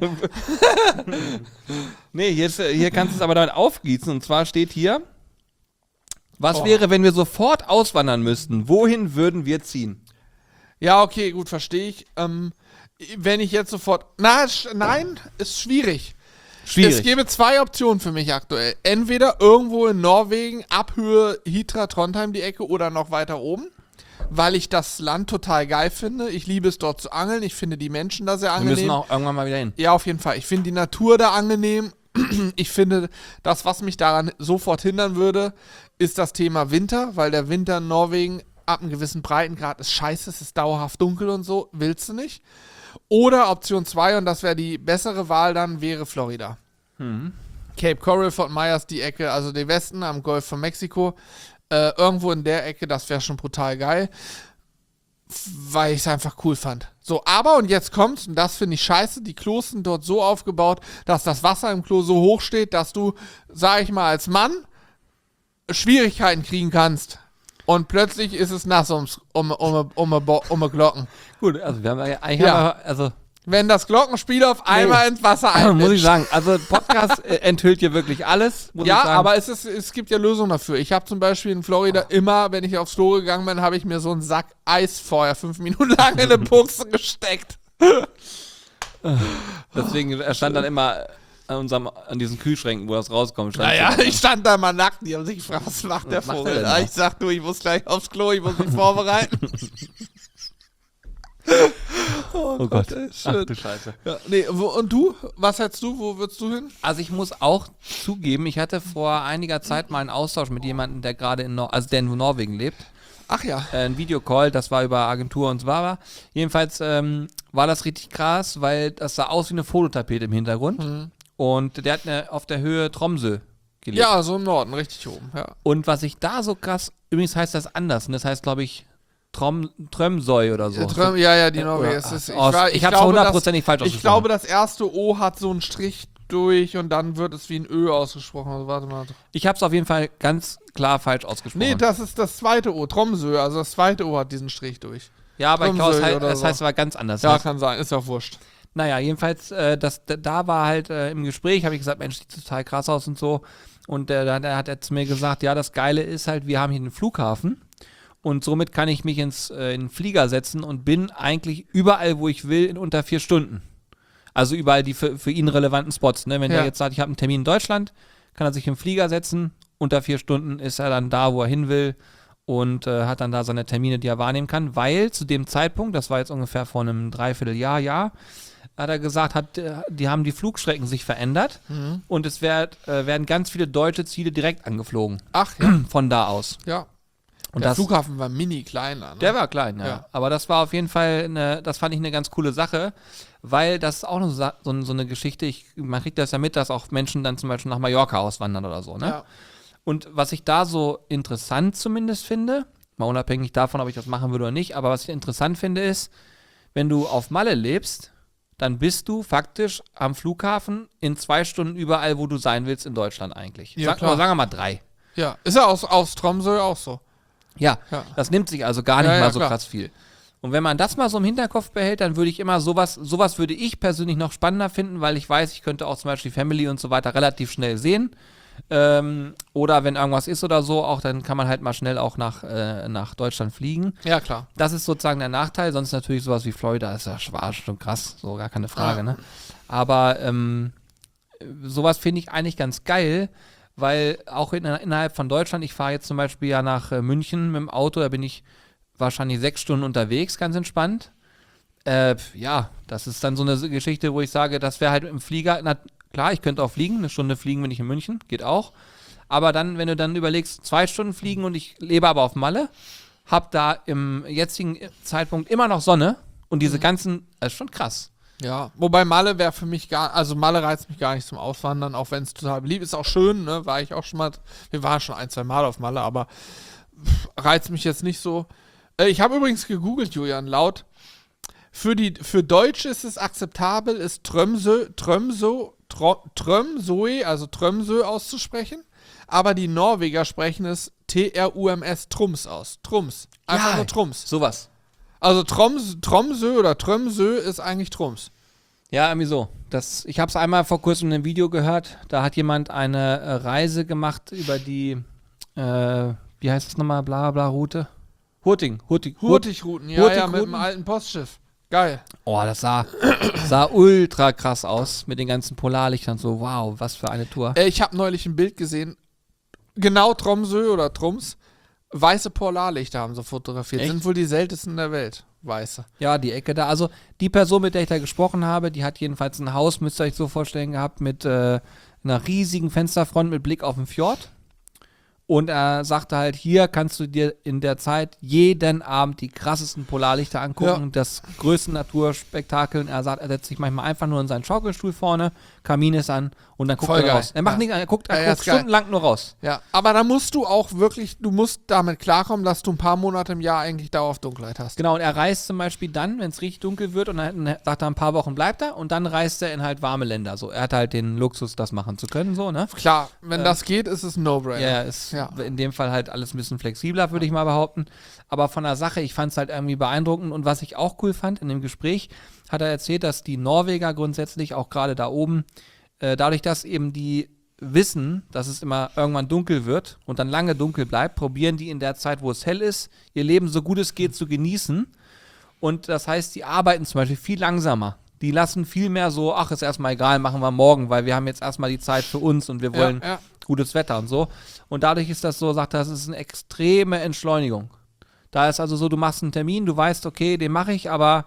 Nee, hier kannst du es aber damit aufgießen. Und zwar steht hier, was wäre, wenn wir sofort auswandern müssten? Wohin würden wir ziehen? Ja, okay, gut, verstehe ich. Wenn ich jetzt sofort. Nein, ist schwierig. Schwierig. Es gäbe zwei Optionen für mich aktuell. Entweder irgendwo in Norwegen, Abhöhe Hitra, Trondheim die Ecke oder noch weiter oben. Weil ich das Land total geil finde. Ich liebe es dort zu angeln. Ich finde die Menschen da sehr Wir angenehm. müssen auch irgendwann mal wieder hin. Ja, auf jeden Fall. Ich finde die Natur da angenehm. Ich finde, das, was mich daran sofort hindern würde, ist das Thema Winter, weil der Winter in Norwegen ab einem gewissen Breitengrad ist scheiße, es ist dauerhaft dunkel und so, willst du nicht. Oder Option 2, und das wäre die bessere Wahl dann, wäre Florida. Cape Coral, Fort Myers, die Ecke, also den Westen am Golf von Mexiko, irgendwo in der Ecke, das wäre schon brutal geil, weil ich es einfach cool fand. So, aber, und jetzt kommt's, und das finde ich scheiße, die Klos sind dort so aufgebaut, dass das Wasser im Klo so hoch steht, dass du, sag ich mal, als Mann Schwierigkeiten kriegen kannst. Und plötzlich ist es nass um Glocken. Gut, also wir haben eigentlich, Ja. also Wenn das Glockenspiel auf einmal ins Wasser muss ich einmischt. sagen, also Podcast enthüllt hier wirklich alles. Muss ich Ja, sagen. aber es gibt ja Lösungen dafür. Ich habe zum Beispiel in Florida immer, wenn ich aufs Klo gegangen bin, habe ich mir so einen Sack Eis vorher 5 Minuten lang in eine Buchse gesteckt. Deswegen stand dann immer an diesen Kühlschränken, wo das rauskommt. stand Naja, so- ich stand da mal nackt, die haben sich gefragt, was macht der Was macht Vogel? der denn Ja, da? ich sag, du, ich muss gleich aufs Klo, ich muss mich vorbereiten. Oh Gott. ey, Ach schön. du Scheiße. Ja, nee, und du? Was hättest du? Wo würdest du hin? Also ich muss auch zugeben, ich hatte vor einiger Zeit mal einen Austausch mit jemandem, der gerade der in Norwegen lebt. Ach ja. Ein Videocall, das war über Agentur und so war. Jedenfalls war das richtig krass, weil das sah aus wie eine Fototapete im Hintergrund. Und der hat auf der Höhe Tromsø gelebt. Ja, so im Norden, richtig oben, ja. Und was ich da so krass, übrigens heißt das anders, und das heißt, glaube ich, Tromsøy oder so. Ja, die Norweger. Ich hab's hundertprozentig falsch Ich ausgesprochen. glaube, das erste O hat so einen Strich durch und dann wird es wie ein Ö ausgesprochen. Also warte mal. Ich hab's auf jeden Fall ganz klar falsch ausgesprochen. Nee, das ist das zweite O, Tromsø. Also das zweite O hat diesen Strich durch. ja, aber ich glaube, Tromsø das oder so. heißt aber ganz anders. Ja, kann sein, ist ja wurscht. Naja, jedenfalls, da war halt im Gespräch, habe ich gesagt, Mensch, sieht total krass aus und so. Und da hat er zu mir gesagt, ja, das Geile ist halt, wir haben hier einen Flughafen und somit kann ich mich in den Flieger setzen und bin eigentlich überall, wo ich will, in unter 4 Stunden. Also überall die für ihn relevanten Spots. Ne? Wenn Ja. er jetzt sagt, ich habe einen Termin in Deutschland, kann er sich im Flieger setzen, unter 4 Stunden ist er dann da, wo er hin will und hat dann da seine Termine, die er wahrnehmen kann, weil zu dem Zeitpunkt, das war jetzt ungefähr vor einem Dreivierteljahr, hat er gesagt, die haben die Flugstrecken sich verändert und es werden ganz viele deutsche Ziele direkt angeflogen, Ach ja, von da aus. ja. Und Der das, Flughafen war mini kleiner. Ne? der war klein, ja. Ja. Aber das war auf jeden Fall, das fand ich eine ganz coole Sache, weil das ist auch so eine Geschichte, man kriegt das ja mit, dass auch Menschen dann zum Beispiel nach Mallorca auswandern oder so, ne? Ja. Und was ich da so interessant zumindest finde, mal unabhängig davon, ob ich das machen würde oder nicht, aber was ich interessant finde ist, wenn du auf Malle lebst, dann bist du faktisch am Flughafen in 2 Stunden überall, wo du sein willst in Deutschland eigentlich. Ja, Sagen wir mal 3. Ja, ist ja aus Tromsø auch so. Ja, das nimmt sich also gar nicht mal so klar. krass viel. Und wenn man das mal so im Hinterkopf behält, dann würde ich immer sowas würde ich persönlich noch spannender finden, weil ich weiß, ich könnte auch zum Beispiel Family und so weiter relativ schnell sehen. Oder wenn irgendwas ist oder so, auch dann kann man halt mal schnell auch nach Deutschland fliegen. Ja, klar. Das ist sozusagen der Nachteil, sonst natürlich sowas wie Florida ist ja schon krass, so gar keine Frage, ne? Aber sowas finde ich eigentlich ganz geil, weil auch innerhalb von Deutschland, ich fahre jetzt zum Beispiel ja nach München mit dem Auto, da bin ich wahrscheinlich 6 Stunden unterwegs, ganz entspannt. Ja, das ist dann so eine Geschichte, wo ich sage, das wäre halt im Flieger, klar, ich könnte auch fliegen, 1 Stunde fliegen bin ich in München, geht auch. Aber dann, wenn du dann überlegst, 2 Stunden fliegen und ich lebe aber auf Malle, hab da im jetzigen Zeitpunkt immer noch Sonne und diese ganzen, das ist schon krass. Ja, wobei Malle wäre für mich Malle reizt mich gar nicht zum Auswandern, auch wenn es total beliebt ist, auch schön, ne, war ich auch schon mal, wir waren schon 1, 2 Mal auf Malle, aber reizt mich jetzt nicht so. Ich habe übrigens gegoogelt, Julian, laut, für Deutsche ist es akzeptabel, ist Tromsø, also Tromsø auszusprechen, aber die Norweger sprechen es Trums, Trums aus. Trums. Einfach nur Trums. Sowas. Also Tromsø oder Tromsø ist eigentlich Trums. Ja, irgendwie so. Ich habe es einmal vor kurzem in einem Video gehört, da hat jemand eine Reise gemacht über die, wie heißt es nochmal, bla bla Route? Hurtigruten, ja, mit dem alten Postschiff. Geil. Oh, das sah ultra krass aus mit den ganzen Polarlichtern. So, wow, was für eine Tour. Ich habe neulich ein Bild gesehen, genau Tromsø oder Trums, weiße Polarlichter haben sie fotografiert. Echt? Sind wohl die seltensten der Welt, weiße. Ja, die Ecke da. Also die Person, mit der ich da gesprochen habe, die hat jedenfalls ein Haus, müsst ihr euch so vorstellen, gehabt mit einer riesigen Fensterfront mit Blick auf den Fjord. Und er sagte halt, hier kannst du dir in der Zeit jeden Abend die krassesten Polarlichter angucken, das größte Naturspektakel. Und er sagt, er setzt sich manchmal einfach nur in seinen Schaukelstuhl vorne, Kamin ist an und dann guckt er raus. Er macht nichts, er guckt stundenlang nur raus. Ja, aber da musst du auch wirklich, du musst damit klarkommen, dass du ein paar Monate im Jahr eigentlich Dauer auf Dunkelheit hast. Genau, und er reist zum Beispiel dann, wenn es richtig dunkel wird und dann sagt er, ein paar Wochen bleibt er und dann reist er in halt warme Länder. So, er hat halt den Luxus, das machen zu können, so, ne? Klar, wenn das geht, ist es ein No-Brainer. Ja, ist in dem Fall halt alles ein bisschen flexibler, würde ich mal behaupten. Aber von der Sache, ich fand es halt irgendwie beeindruckend. Und was ich auch cool fand in dem Gespräch, hat er erzählt, dass die Norweger grundsätzlich auch gerade da oben, dadurch, dass eben die wissen, dass es immer irgendwann dunkel wird und dann lange dunkel bleibt, probieren die in der Zeit, wo es hell ist, ihr Leben so gut es geht zu genießen. Und das heißt, die arbeiten zum Beispiel viel langsamer. Die lassen viel mehr so, ach, ist erstmal egal, machen wir morgen, weil wir haben jetzt erstmal die Zeit für uns und wir wollen gutes Wetter und so. Und dadurch ist das so, sagt er, das ist eine extreme Entschleunigung. Da ist also so, du machst einen Termin, du weißt, okay, den mache ich, aber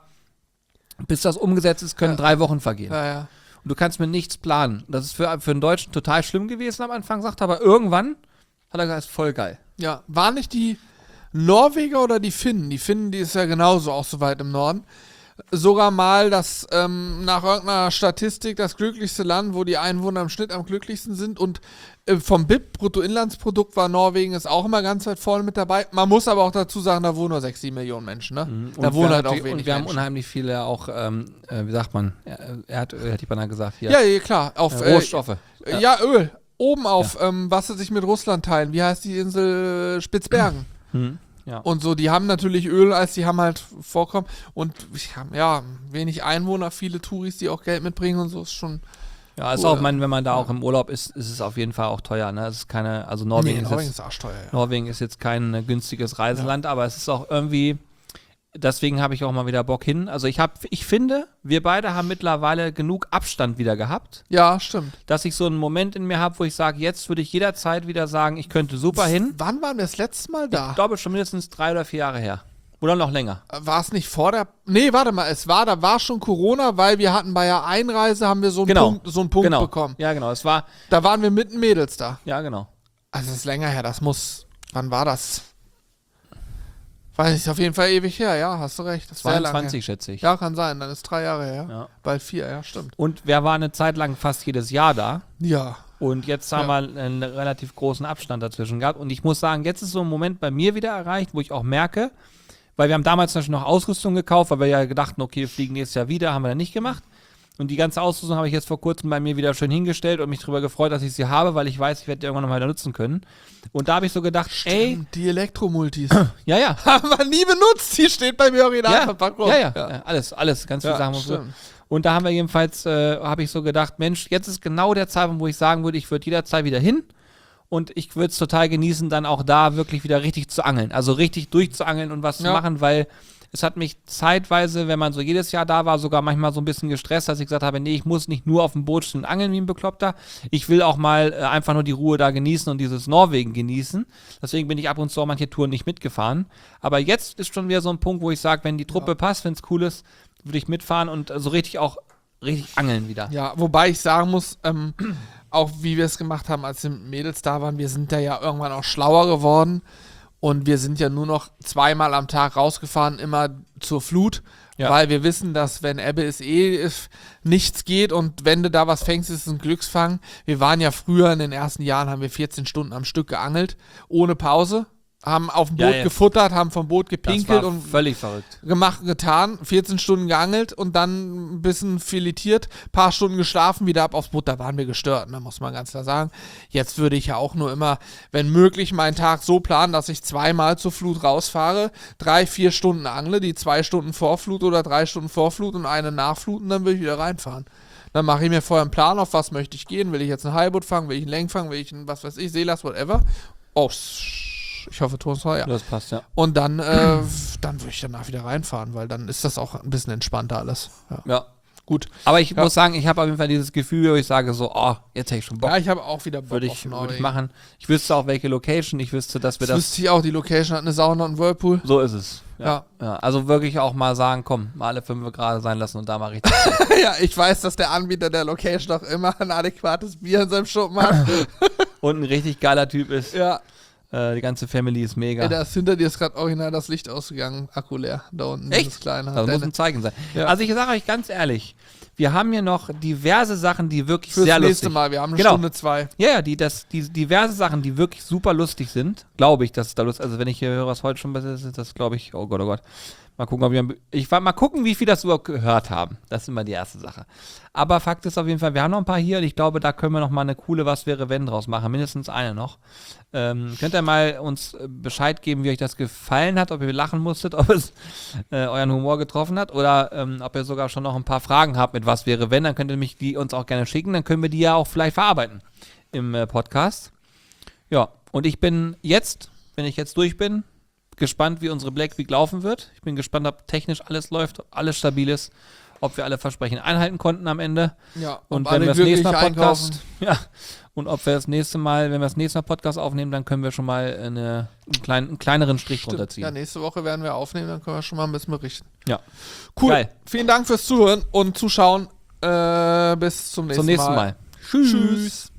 bis das umgesetzt ist, können 3 Wochen vergehen. Ja. Und du kannst mit nichts planen. Das ist für einen Deutschen total schlimm gewesen am Anfang, sagt er, aber irgendwann hat er gesagt, ist voll geil. Ja, waren nicht die Norweger oder die Finnen? Die Finnen, die ist ja genauso auch so weit im Norden. Sogar mal das, nach irgendeiner Statistik, das glücklichste Land, wo die Einwohner im Schnitt am glücklichsten sind. Und vom BIP, Bruttoinlandsprodukt, war Norwegen ist auch immer ganz weit vorne mit dabei. Man muss aber auch dazu sagen, da wohnen nur 6, 7 Millionen Menschen. Ne? Da wohnen halt auch wenig Menschen. Und wir haben unheimlich viele auch, wie sagt man, Erdöl, hätte ich beinahe gesagt. Hier. Ja, klar. Rohstoffe. Ja, Öl. Oben auf, was sie sich mit Russland teilen. Wie heißt die Insel? Spitzbergen. Ja. Und so, die haben natürlich Öl, als die haben halt Vorkommen. Und wenig Einwohner, viele Touris, die auch Geld mitbringen und so, ist schon. Ja, ist auch, wenn man da auch im Urlaub ist, ist es auf jeden Fall auch teuer. Ne? Es ist keine, also Norwegen ist arschteuer. Ja. Norwegen ist jetzt kein günstiges Reiseland, aber es ist auch irgendwie. Deswegen habe ich auch mal wieder Bock hin. Also ich finde, wir beide haben mittlerweile genug Abstand wieder gehabt. Ja, stimmt. Dass ich so einen Moment in mir habe, wo ich sage, jetzt würde ich jederzeit wieder sagen, ich könnte super hin. Wann waren wir das letzte Mal da? Ich glaube schon mindestens 3 oder 4 Jahre her. Oder noch länger. War es nicht vor der... Nee, warte mal, da war schon Corona, weil wir hatten bei der Einreise, haben wir so einen Punkt bekommen. Ja, genau. Da waren wir mit den Mädels da. Ja, genau. Also das ist länger her, wann war das? Weiß ich, auf jeden Fall ewig her, ja, hast du recht. Das 22, schätze ich. Ja, kann sein, dann ist 3 Jahre her. Ja. Bald 4, ja, stimmt. Und wir waren eine Zeit lang fast jedes Jahr da. Ja. Und jetzt haben wir einen relativ großen Abstand dazwischen gehabt. Und ich muss sagen, jetzt ist so ein Moment bei mir wieder erreicht, wo ich auch merke, weil wir haben damals zum Beispiel noch Ausrüstung gekauft, weil wir ja gedachten, okay, wir fliegen nächstes Jahr wieder, haben wir dann nicht gemacht. Und die ganze Ausrüstung habe ich jetzt vor kurzem bei mir wieder schön hingestellt und mich darüber gefreut, dass ich sie habe, weil ich weiß, ich werde die irgendwann noch mal wieder nutzen können. Und da habe ich so gedacht, die Elektromultis. ja. Haben wir nie benutzt. Die steht bei mir original verpackt rum. Ja. Alles, ganz viele Sachen. Stimmt. Und da haben wir jedenfalls, habe ich so gedacht, Mensch, jetzt ist genau der Zeitpunkt, wo ich sagen würde, ich würde jederzeit wieder hin. Und ich würde es total genießen, dann auch da wirklich wieder richtig zu angeln. Also richtig durchzuangeln und was zu machen, weil es hat mich zeitweise, wenn man so jedes Jahr da war, sogar manchmal so ein bisschen gestresst, dass ich gesagt habe, nee, ich muss nicht nur auf dem Boot stehen und angeln wie ein Bekloppter. Ich will auch mal einfach nur die Ruhe da genießen und dieses Norwegen genießen. Deswegen bin ich ab und zu auch manche Touren nicht mitgefahren. Aber jetzt ist schon wieder so ein Punkt, wo ich sage, wenn die Truppe passt, wenn es cool ist, würde ich mitfahren und so richtig angeln wieder. Ja, wobei ich sagen muss, auch wie wir es gemacht haben, als die Mädels da waren, wir sind da ja irgendwann auch schlauer geworden. Und wir sind ja nur noch 2-mal am Tag rausgefahren, immer zur Flut, weil wir wissen, dass wenn Ebbe ist, nichts geht und wenn du da was fängst, ist es ein Glücksfang. Wir waren ja früher, in den ersten Jahren haben wir 14 Stunden am Stück geangelt, ohne Pause. Haben auf dem Boot gefuttert, haben vom Boot gepinkelt das war und völlig verrückt. getan, 14 Stunden geangelt und dann ein bisschen filetiert, paar Stunden geschlafen, wieder ab aufs Boot, da waren wir gestört, ne, muss man ganz klar sagen. Jetzt würde ich ja auch nur immer, wenn möglich, meinen Tag so planen, dass ich 2-mal zur Flut rausfahre, 3-4 Stunden angle, die 2 Stunden vor Flut oder 3 Stunden vor Flut und eine nach Flut und dann will ich wieder reinfahren. Dann mache ich mir vorher einen Plan, auf was möchte ich gehen, will ich jetzt ein Heilboot fangen, will ich einen Längfang, will ich ein, was weiß ich, Seelast, whatever. Ich hoffe, Ton war, ja. Das passt, ja. Und dann würde ich danach wieder reinfahren, weil dann ist das auch ein bisschen entspannter alles. Ja. Gut. Aber ich muss sagen, ich habe auf jeden Fall dieses Gefühl, wo ich sage so, jetzt hätte ich schon Bock. Ja, ich habe auch wieder Bock Würde ich machen. Ich wüsste auch, welche Location. Ich wüsste, dass wir das... wüsste ich auch, die Location hat eine Sauna und einen Whirlpool. So ist es. Ja. Also wirklich auch mal sagen, komm, mal alle 5 gerade sein lassen und da mal richtig... Ja, ich weiß, dass der Anbieter der Location auch immer ein adäquates Bier in seinem Schuppen hat. Und ein richtig geiler Typ ist. Ja. Die ganze Family ist mega. Ey, da ist hinter dir ist gerade original das Licht ausgegangen, Akku leer. Da unten. Echt? Dieses kleine. Das muss ein Zeichen sein. Ja. Also ich sage euch ganz ehrlich, wir haben hier noch diverse Sachen, die wirklich Fürs sehr lustig nächste Mal, wir haben eine Stunde 2. Ja, die diverse Sachen, die wirklich super lustig sind, glaube ich, dass es da lustig ist. Also wenn ich hier höre, was heute schon besser ist, das glaube ich, oh Gott. Mal gucken, mal gucken, wie viel das überhaupt gehört haben. Das ist immer die erste Sache. Aber Fakt ist auf jeden Fall, wir haben noch ein paar hier und ich glaube, da können wir noch mal eine coole Was wäre wenn draus machen. Mindestens eine noch. Könnt ihr mal uns Bescheid geben, wie euch das gefallen hat, ob ihr lachen musstet, ob es euren Humor getroffen hat oder ob ihr sogar schon noch ein paar Fragen habt mit Was wäre wenn, dann könnt ihr die uns auch gerne schicken, dann können wir die ja auch vielleicht verarbeiten im Podcast. Ja, und ich bin jetzt, wenn ich jetzt durch bin, gespannt, wie unsere Black Week laufen wird. Ich bin gespannt, ob technisch alles läuft, ob alles stabil ist, ob wir alle Versprechen einhalten konnten am Ende. Ja, und wenn wir das nächste Mal Podcast, und ob wir das nächste Mal, wenn wir das nächste Mal Podcast aufnehmen, dann können wir schon mal einen kleineren Strich drunter ziehen. Ja, nächste Woche werden wir aufnehmen, dann können wir schon mal ein bisschen berichten. Ja. Cool. Geil. Vielen Dank fürs Zuhören und Zuschauen. Bis zum nächsten Mal. Tschüss.